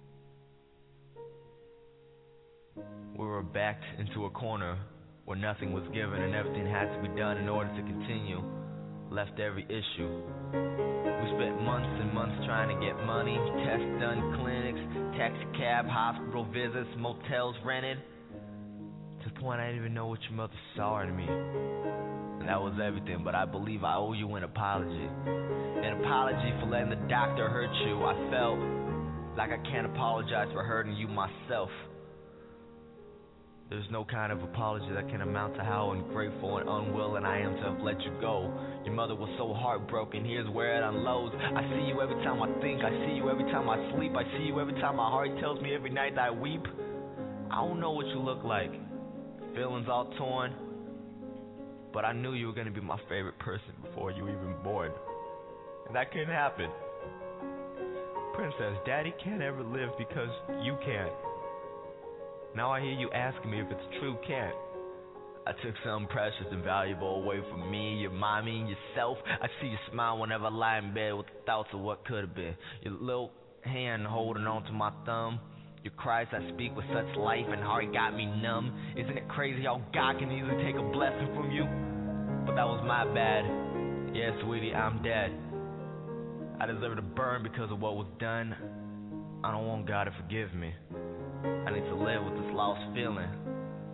T: We were backed into a corner where nothing was given and everything had to be done in order to continue. Left every issue. We spent months and months trying to get money, tests done, clinics, taxi cab, hospital visits, motels rented. To the point I didn't even know what your mother saw in me. And that was everything, but I believe I owe you an apology. An apology for letting the doctor hurt you. I felt like I can't apologize for hurting you myself. There's no kind of apology that can amount to how ungrateful and unwilling I am to have let you go. Your mother was so heartbroken, here's where it unloads. I see you every time I think, I see you every time I sleep, I see you every time my heart tells me every night that I weep. I don't know what you look like, feelings all torn, but I knew you were gonna be my favorite person before you were even born. And that couldn't happen. Princess, Daddy can't ever live because you can't. Now I hear you asking me if it's true, can't. I took something precious and valuable away from me, your mommy, and yourself. I see you smile whenever I lie in bed with the thoughts of what could have been. Your little hand holding on to my thumb. Your cries I speak with such life and heart got me numb. Isn't it crazy how God can easily take a blessing from you? But that was my bad. Yeah, sweetie, I'm dead. I deserve to burn because of what was done. I don't want God to forgive me. I need to live with this lost feeling.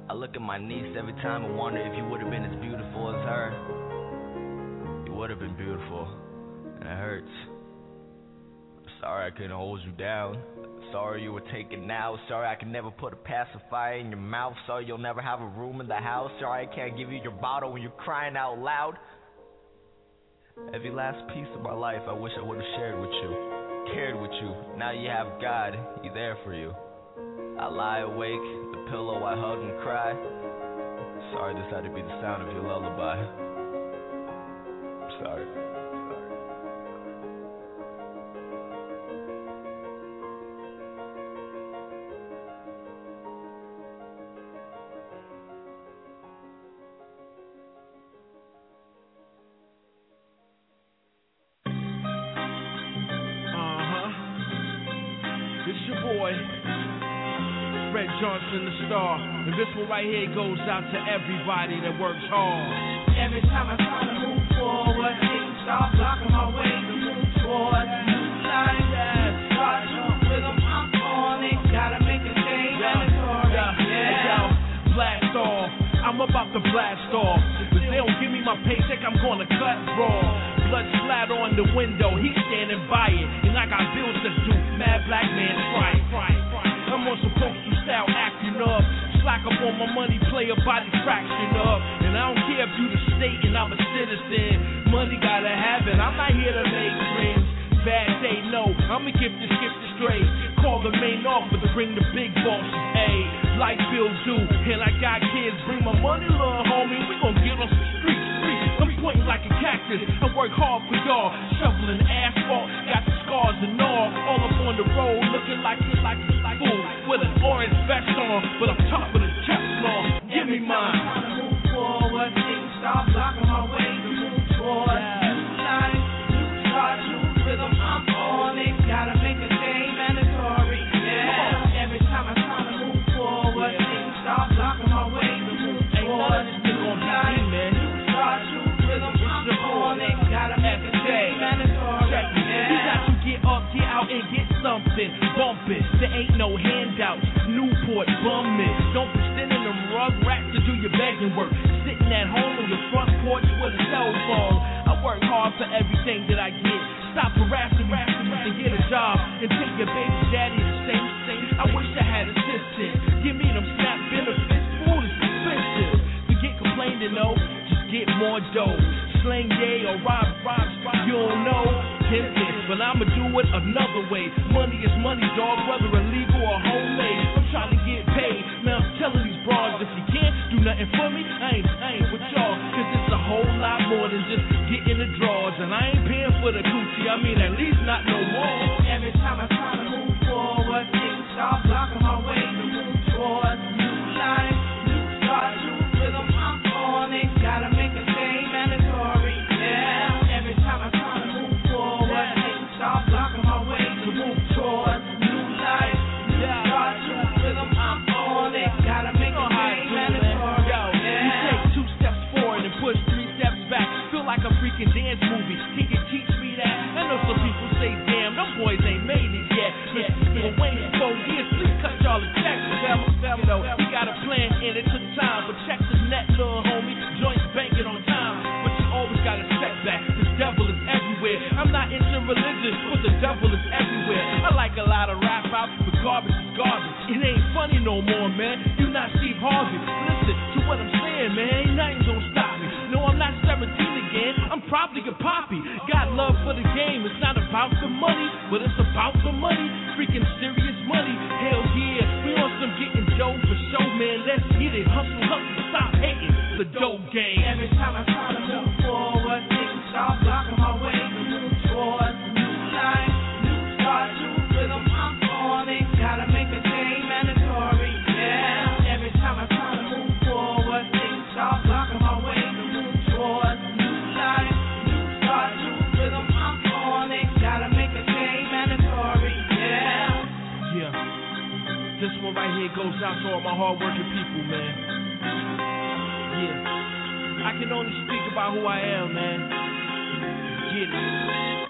T: I look at my niece every time and wonder if you would have been as beautiful as her. You would have been beautiful, and it hurts. Sorry I couldn't hold you down. Sorry you were taken now. Sorry I could never put a pacifier in your mouth. Sorry you'll never have a room in the house. Sorry I can't give you your bottle when you're crying out loud. Every last piece of my life I wish I would have shared with you, cared with you. Now you have God, He's there for you. I lie awake, the pillow I hug and cry. Sorry this had to be the sound of your lullaby. I'm sorry.
H: Johnson, the star, and this one right here goes out to everybody that works hard.
B: Every time I try to move forward, things start blocking my way to move toward new life. Start to rhythm, I'm on it. Gotta make a change, mandatory.
H: Yeah, yeah, yeah. Blast off, I'm about to blast off. If they don't give me my paycheck, I'm gonna cut raw. Blood splatter on the window, he's standing by it, and I got bills to do. Mad black man, fright, fright, fright. I'm on some postal style acting up. Slack up on my money, play a body fraction up. And I don't care if you the state and I'm a citizen. Money gotta have it, I'm not here to make friends. Bad day, no, I'ma get this, get this straight. Call the main office to bring the big bosses, ayy. Light bill due, and I got kids, bring my money, little homie. We gon' get on some streets, streets. I'm pointing like a cactus, I work hard for y'all. Shoveling asphalt, got the scars and all. All up on the road, looking like it, like it, like fool. With an orange vest on, but I'm top of the Teflon. Give me mine.
B: I wanna move forward, things start blocking my way to move toward new life, new start, new rhythm. I'm on it. Gotta make a change, mandatory. Yeah. Every time I try to move forward, things start blocking my way to move toward new life, new start, new rhythm. I'm on it. Gotta make a change, mandatory.
H: Yeah. You got to get up, get out, and get something. Bump it. There ain't no handouts. Newport, bum it. Don't be sending them rug rats to do your begging work. Sitting at home on your front porch with a cell phone. I work hard for everything that I get. Stop harassing, harassing, and get a job. And take your baby daddy the same thing. I wish I had assistance. Give me them SNAP benefits. Food is expensive. Forget complaining, no. Just get more dough. Slang yay or rob, rob, rob. You don't know. Tempted, but I'ma do it another way. Money is money, dog, whether illegal or homemade. I'm trying to get paid. Man, I'm telling these broads, if you can't do nothing for me, I ain't, I ain't with y'all. Cause it's a whole lot more than just getting the drawers. And I ain't paying for the coochie, I mean at least not no more.
B: Every time I try to move forward, things start blocking my way to move towards new life, new start, new rhythm. I'm on it. Gotta make a change, mandatory. Yeah. Every time I try to move forward, things start blocking my way to move towards new life, new start, new rhythm. I'm on it. Gotta make a change, mandatory.
H: Yo, you take two steps forward and push three steps back. Feel like a freaking dance movie. He can teach me that. I know some people say, damn, them boys ain't made it yet. But wait four years, please cut y'all a check. You know, we got a plan and it took time, but check the net, little homie. Joints banking on time, but you always got a setback. The devil is everywhere. I'm not into religion, but the devil is everywhere. I like a lot of rap out, but garbage is garbage. It ain't funny no more, man. You not Steve Harvey. Listen to what I'm saying, man. Ain't nothing gonna stop me. No, I'm not seventeen again. I'm probably a poppy. Got love for the game. It's not about the money, but it's about the money. Freaking serious money. Hell yeah. We on some getting dough for show, man. Let's get it. Hustle, hustle. Stop hating. The dope game.
B: Every time I try to move forward, things start blocking my way to move towards new life, new start, new rhythm. I'm on it. Gotta make a change, mandatory. Yeah. Every time I try to move forward, things start blocking my way to move towards new life, new start, new rhythm. I'm on it. Gotta make a change, mandatory. Yeah.
H: Yeah. This one right here goes out to all my hardworking people, man. Yeah. I can only speak about who I am, man. Get it.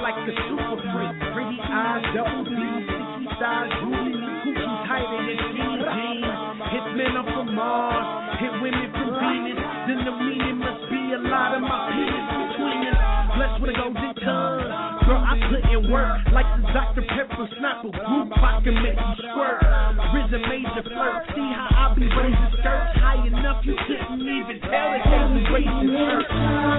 J: like a super freak. Pretty eyes, double D, sticky thighs, booty, coochie tighter than skinny jeans. Hit men up from Mars, hit women from Venus. Then the meaning must be a lot of my penis between us. Blessed with a golden tongue. Girl, I put in work like the Doctor Pepper snapper. Group I can make you squirt. Risen major flirt. See how I be raising skirts high enough you couldn't even tell that they be raising skirts.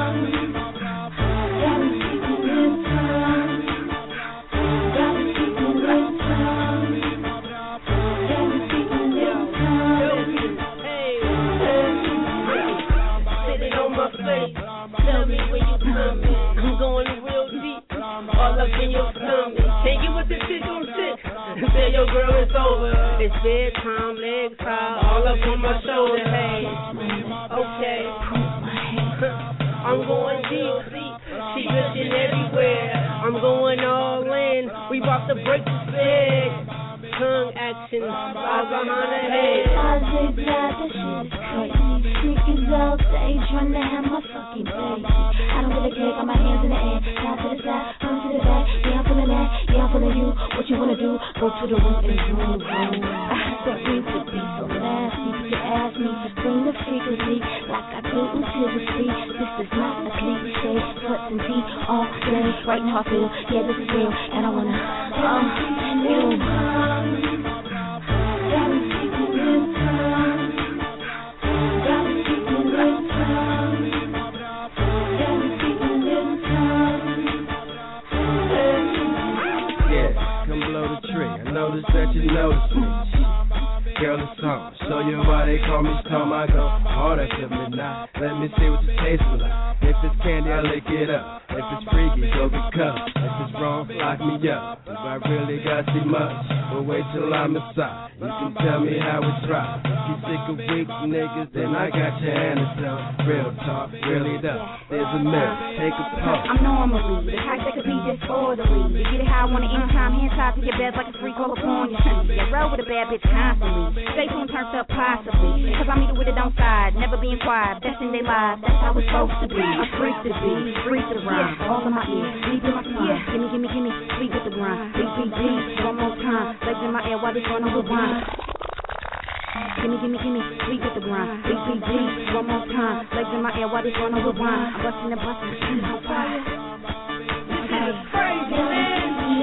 U: Sit it on my face. Tell me when you coming. I'm going real deep. All up in your stomach. Can't get with this shit gon' sit. Tell your girl it's over. It's bedtime, legs high, all up on my shoulder. Hey, okay. I'm going deep, deep. She bitchin' everywhere. I'm going all in. We about to break the fed. Tongue action, all behind the head.
V: I zig zag, this shit is crazy. Niggas all day trying to have my fucking baby. I don't really care, got my hands in the air. Down to the side, come to the back. Yeah, I'm feeling that, yeah, I'm feeling you. What you wanna do? Go to the room and room, room. I have that ring to be so nasty. You ask me to bring the frequency like I do into the sea. This is not a cliche. Cuts and tea all day. Right now I feel, yeah, this is real. And I wanna, um, you.
L: Notice that you notice me. Girl, it's on. Show you why they call me Storm. I go hard after midnight. Let me see what you taste like. If it's candy, I lick it up. If it's freaky, go get cup. If it's wrong, lock me up. If I really got too much, but wait till I'm inside. You can tell me how it's right. If you sick of weak niggas, then I got your antidote. Real talk, really though. There's a mirror, take a puff.
W: I'm normally the type that could be disorderly. You get it how I want it anytime, hands tied to your bed like a free call upon your sheet. Yeah, roll with a bad bitch constantly. Stay tuned, turned up possibly. Cause I'm either with it on side, never being quiet. Best in their lives, that's how it's supposed to be. A freak to be, freak to rhyme. All in my ears, deep in my spine. Yeah. Gimme, gimme, gimme, sweet with the grind. B B G, one more time. Legs in my air while this run over wine. Gimme, gimme, gimme, sweet with the grind. B B G, one more time. Legs in my air while this run over wine. I'm busting the busting, she's on fire. This is crazy, man.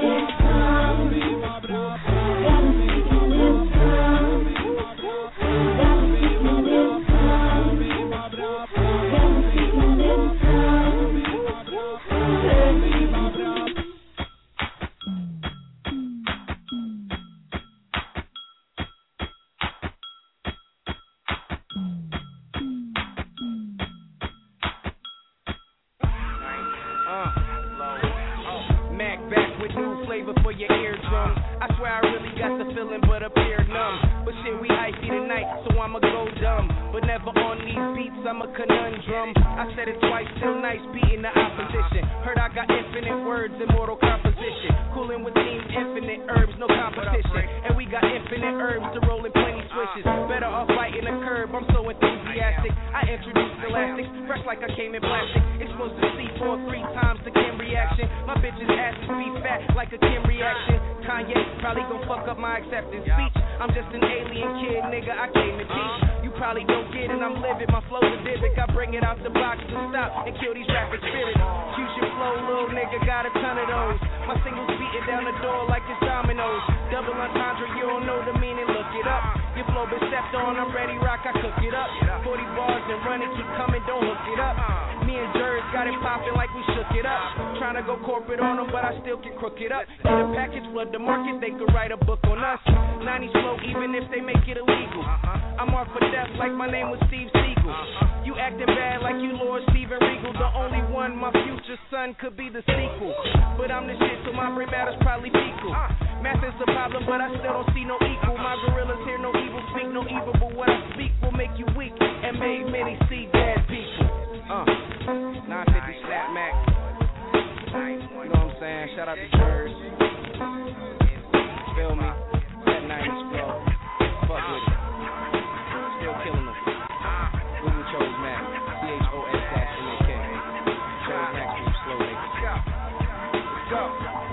G: I'm a conundrum. I said it twice, still nice, beating the opposition. Heard I got infinite words, immortal composition. Cooling with teams, infinite herbs, no competition. And we got infinite herbs to roll in plenty swishes. Better off biting the curb, I'm so enthusiastic. I introduced elastics, fresh like I came in plastic. Explosive C four, three times the Kim reaction. My bitch's asses be fat like a Kim reaction. Kanye probably gon' fuck up my acceptance speech. I'm just an alien kid, nigga, I came to teach. You probably don't get it, I'm livid, my flow's acidic. I bring it out the box to stop and kill these rapid spirits. Use your flow, little nigga, got a ton of those. My singles beating down the door like it's dominoes. Double entendre, you don't know the meaning, look it up. Your flow been stepped on, I'm ready, rock, I cook it up. forty bars and run it, keep coming, don't hook it up. Me and Jers got it popping like we shook it up. Trying to go corporate on them, but I still can crook it up. Get a package, flood the market, they could write a book on us. nineties flow, even if they make it illegal. I'm off for death like my name was Steve Seagal. You acting bad like you Lord Steven Regal. The only one, my future son, could be the sequel. But I'm the shit, so my brain matter's probably fecal. Math is the problem, but I still don't see no equal. My gorillas hear no evil, speak no evil, but what I speak will make you weak and make many see dead people. Uh, nine fifty Snap Mac. You know what I'm saying? Shout out to Jers. Feel me? That nineties flow. Fuck with it. Still killing them. Google chose Mac. C H O S dash M A K. Chose Mac for you slow niggas. Let's go.
K: go.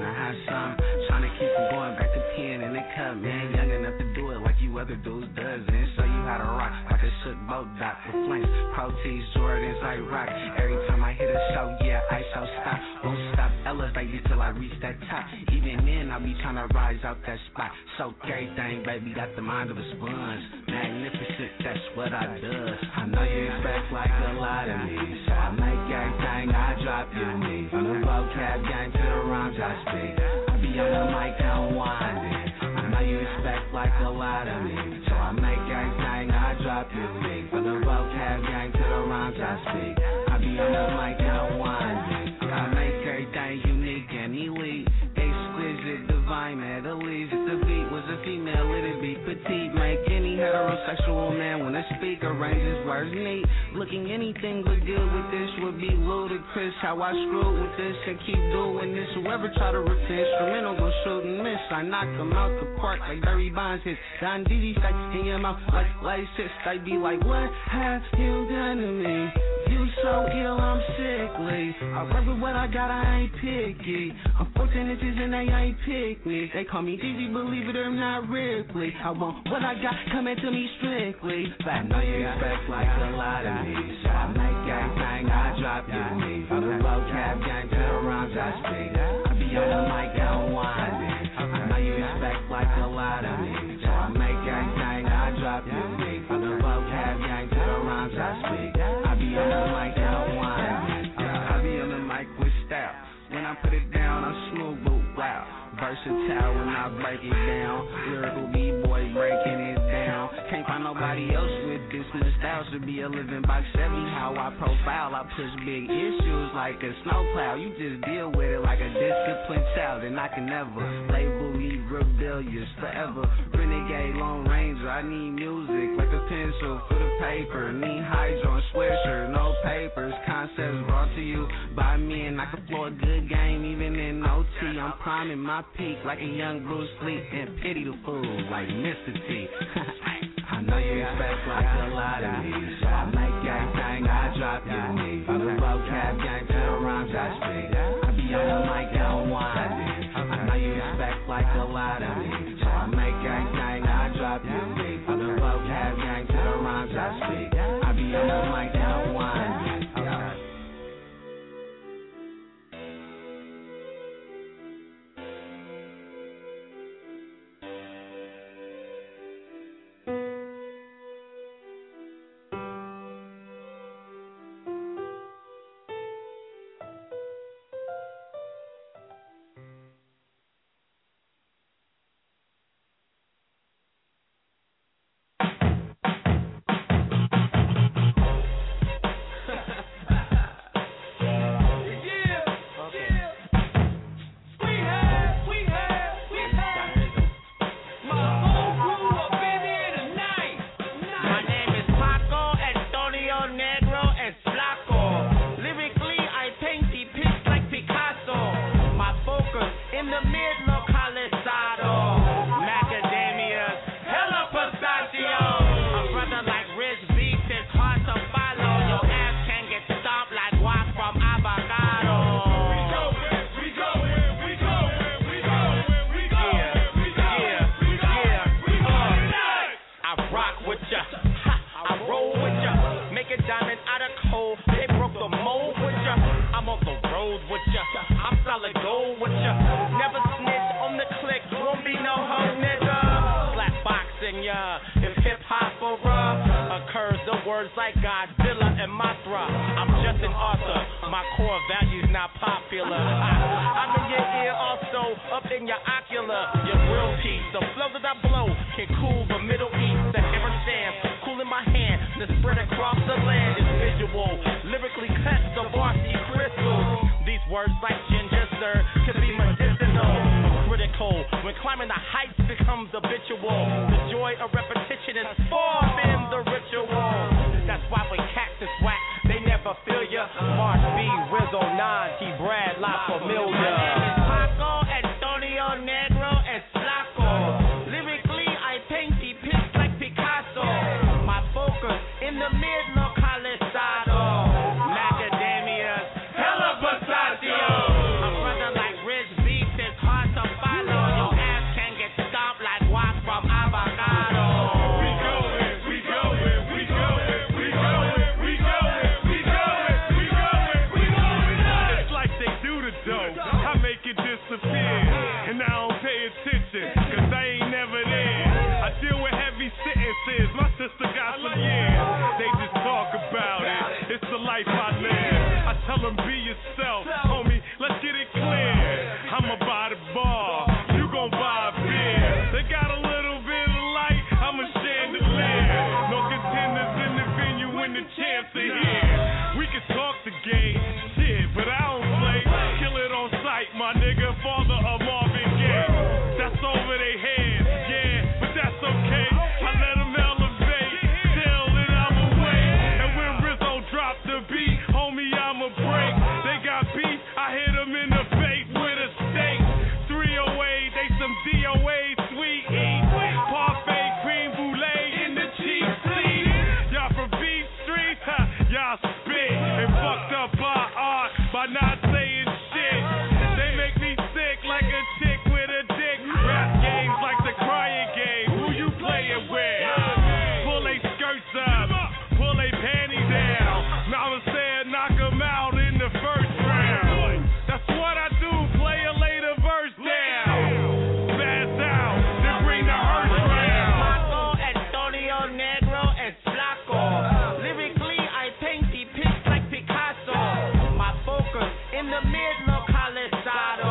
D: other dudes doesn't. So you how to rock like a shook boat dot with flames. Pro T's, Jordans, I rock. Every time I hit a show, yeah, I shall stop. Won't stop elevating till I reach that top. Even then, I be trying to rise out that spot. So everything, baby, got the mind of a sponge. Magnificent, that's what I do. I know you expect like a lot of me, so I make everything I drop you need. From the vocab game to the rhymes I speak, I be on the mic unwinding. I know you expect like a lot of me, so I make everything I drop you need. From the vocab game to the rhymes I speak, I be on the mic unwinding. I make everything unique and elite, exquisite, divine melodies. If the beat was a female, it'd be petite. Make any heterosexual man when a speaker ranges words neat. Looking anything but good with this would be ludicrous. How I screw with this and keep doing this. Whoever try to rip the instrumental go shoot and miss. I knock them out the park like Barry Bonds hits. Don Didi say in your mouth like laces. They be like, what have you done to me? You so ill, I'm sickly. I work with what I got, I ain't picky. I'm fourteen inches and they ain't pick me. They call me Dizzy, believe it or not, Ripley. I want what I got coming to me strictly. But I know you expect like a lot of me, so I make everything I drop you need. From the vocab game to the rhymes I speak, I be on the mic unwinding. I know you expect like a lot of me, so I make everything I drop you need. From the vocab game to the rhymes I speak, I be on the mic unwinding. I be on the mic with style. When I put it down, I'm smooth but wow. Versatile when I break it down. Lyrical B-boy breaking it down. Can't find nobody else with this new style. Should be a living box every how I profile. I push big issues like a snowplow. You just deal with it like a disciplined child. And I can never label me rebellious forever. Renegade Lone Ranger. I need music like a pencil for the paper. Need hydro and sweatshirt, no papers. Concepts brought to you by me. And I can floor a good game even in O T. I'm priming my peak like a young Bruce Lee and pity the fool like Mister T. I know you expect like a lot of me, so I make everything I drop you need. From the vocab game to the rhymes I speak, I be on the mic unwinding. I know you expect like a lot of me, so I make everything I drop you need. From the vocab game to the rhymes I speak, I be on the mic unwinding.
B: From
A: tell them be yourself. Homie, let's get it clear. I'ma buy the bar, you gon' buy a beer. They got a little bit of light, I'm a chandelier. No contenders in the venue when the champs are here. We can talk the game, shit, but I don't play. Kill it on sight, my nigga, father of Marvin Gaye. That's over their head, yeah, but that's okay. I let them elevate, till that I'm away. And when Rizzo drop the beat, homie, I'ma break. They got beef, I hit them in the face with a steak. three oh eight, they some D O A, sweet eat. Parfait, cream brulee in the cheap seat. Y'all from Beef Street, huh, y'all spit and fucked up our art by not saying shit. They make me sick like a chick with a dick. Rap games like the crying game. Who you playing with? Pull they skirts up, pull they panties down. Mama said knock 'em out in the first round. That's what I do, play a later verse down. Pass out, then bring the hearse round.
E: Paco, Antonio Negro, and Flaco. Lyrically, I paint the pics like Picasso. My focus in the mid localizado.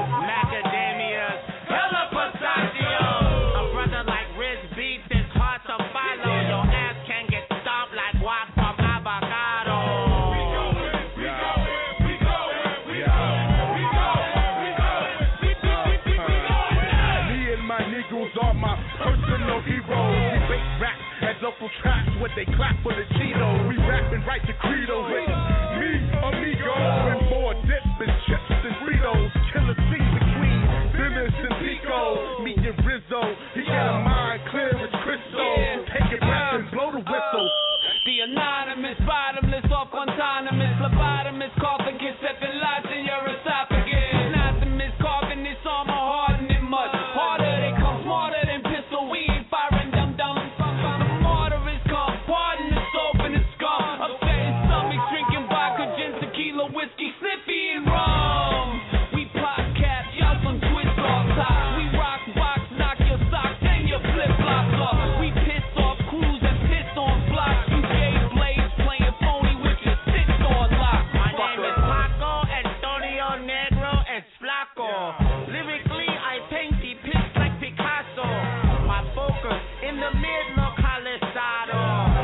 E: Macadamias, hella pistachio. A brother like Riz Beats is hard to follow. Your ass can get stomped like guac from avocado.
I: We go in, we go in, we go in, we go in, we go in, we go in, we go in, we go in.
F: Me and my niggas are my personal heroes. We bake rap at local tracks where they clap for the Cheetos. We rapping right to credo. Me, amigo, and more dip and chips and Fritos. Killer C between Phyllis and Pico. Me and Rizzo, he got a mind clear as crystal. Take it back and blow the whistle.
E: The anonymous, bottomless, off autonomous, phlebotomist, coughing, get seven lots in your esophagus. Not the miss coughing, it's on my heart and it must. Harder they come, smarter than pistol, we ain't firing them down. The mortar is come, pardon the soap and the scum. Upsetting stomach, drinking vodka, gin, tequila, whiskey, sniffy and rum. We pop caps, y'all some twist off top. We rock box, knock your socks and your flip flops off. We piss off crews and piss on blocks. You gay blades playing phony with your sticks on lock. My name is Paco, Antonio Negro, and Flaco. Lyrically, I paint the pics like Picasso. My focus in the mid localizado.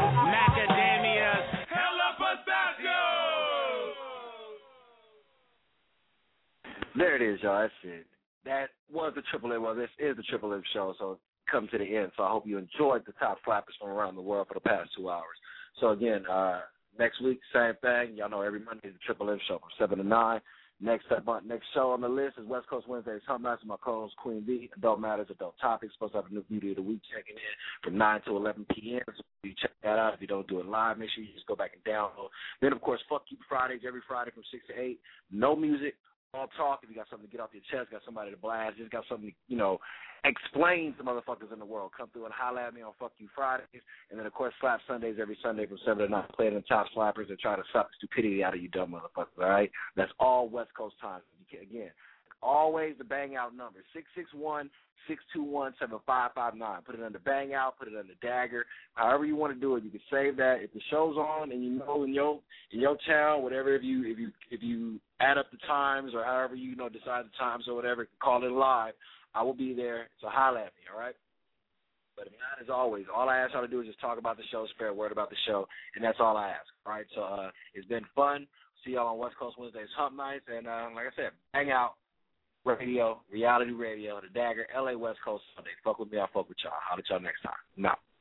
E: Macadamias, hella pistachio.
M: There it is, y'all. That's it. That was the Triple M. Well, this is the Triple M show, so come to the end. So I hope you enjoyed the top flappers from around the world for the past two hours. So again, uh, next week, same thing. Y'all know every Monday is the Triple M show from seven to nine. Next up, next show on the list is West Coast Wednesdays. Hump Nights with my co-host Queen B. Adult Matters, Adult Topics. Supposed to have a new beauty of the week checking in from nine to eleven p.m. So you check that out. If you don't do it live, make sure you just go back and download. Then, of course, Fuck You Fridays, every Friday from six to eight. No music, all talk. If you got something to get off your chest, got somebody to blast, just got something to, you know, explain to motherfuckers in the world, come through and holler at me on Fuck You Fridays. And then, of course, Slap Sundays every Sunday from seven to nine. Playing the top slappers and try to suck the stupidity out of you dumb motherfuckers, all right? That's all West Coast time. You can, again, always the bang out number, six six one, six two one, seven five five nine. Put it under bang out, put it under dagger. However you want to do it, you can save that. If the show's on and you know in your in your town, whatever, if you if you if you add up the times or however you, you know decide the times or whatever, call it live, I will be there. So holler at me, all right? But if not, as always, all I ask y'all to do is just talk about the show, spread word about the show, and that's all I ask, all right? So uh, it's been fun. See y'all on West Coast Wednesdays Hump Nights, and uh, like I said, hang out. Radio, reality radio, the Dagger, L A West Coast Sunday. Fuck with me, I'll fuck with y'all. I'll at y'all next time. No.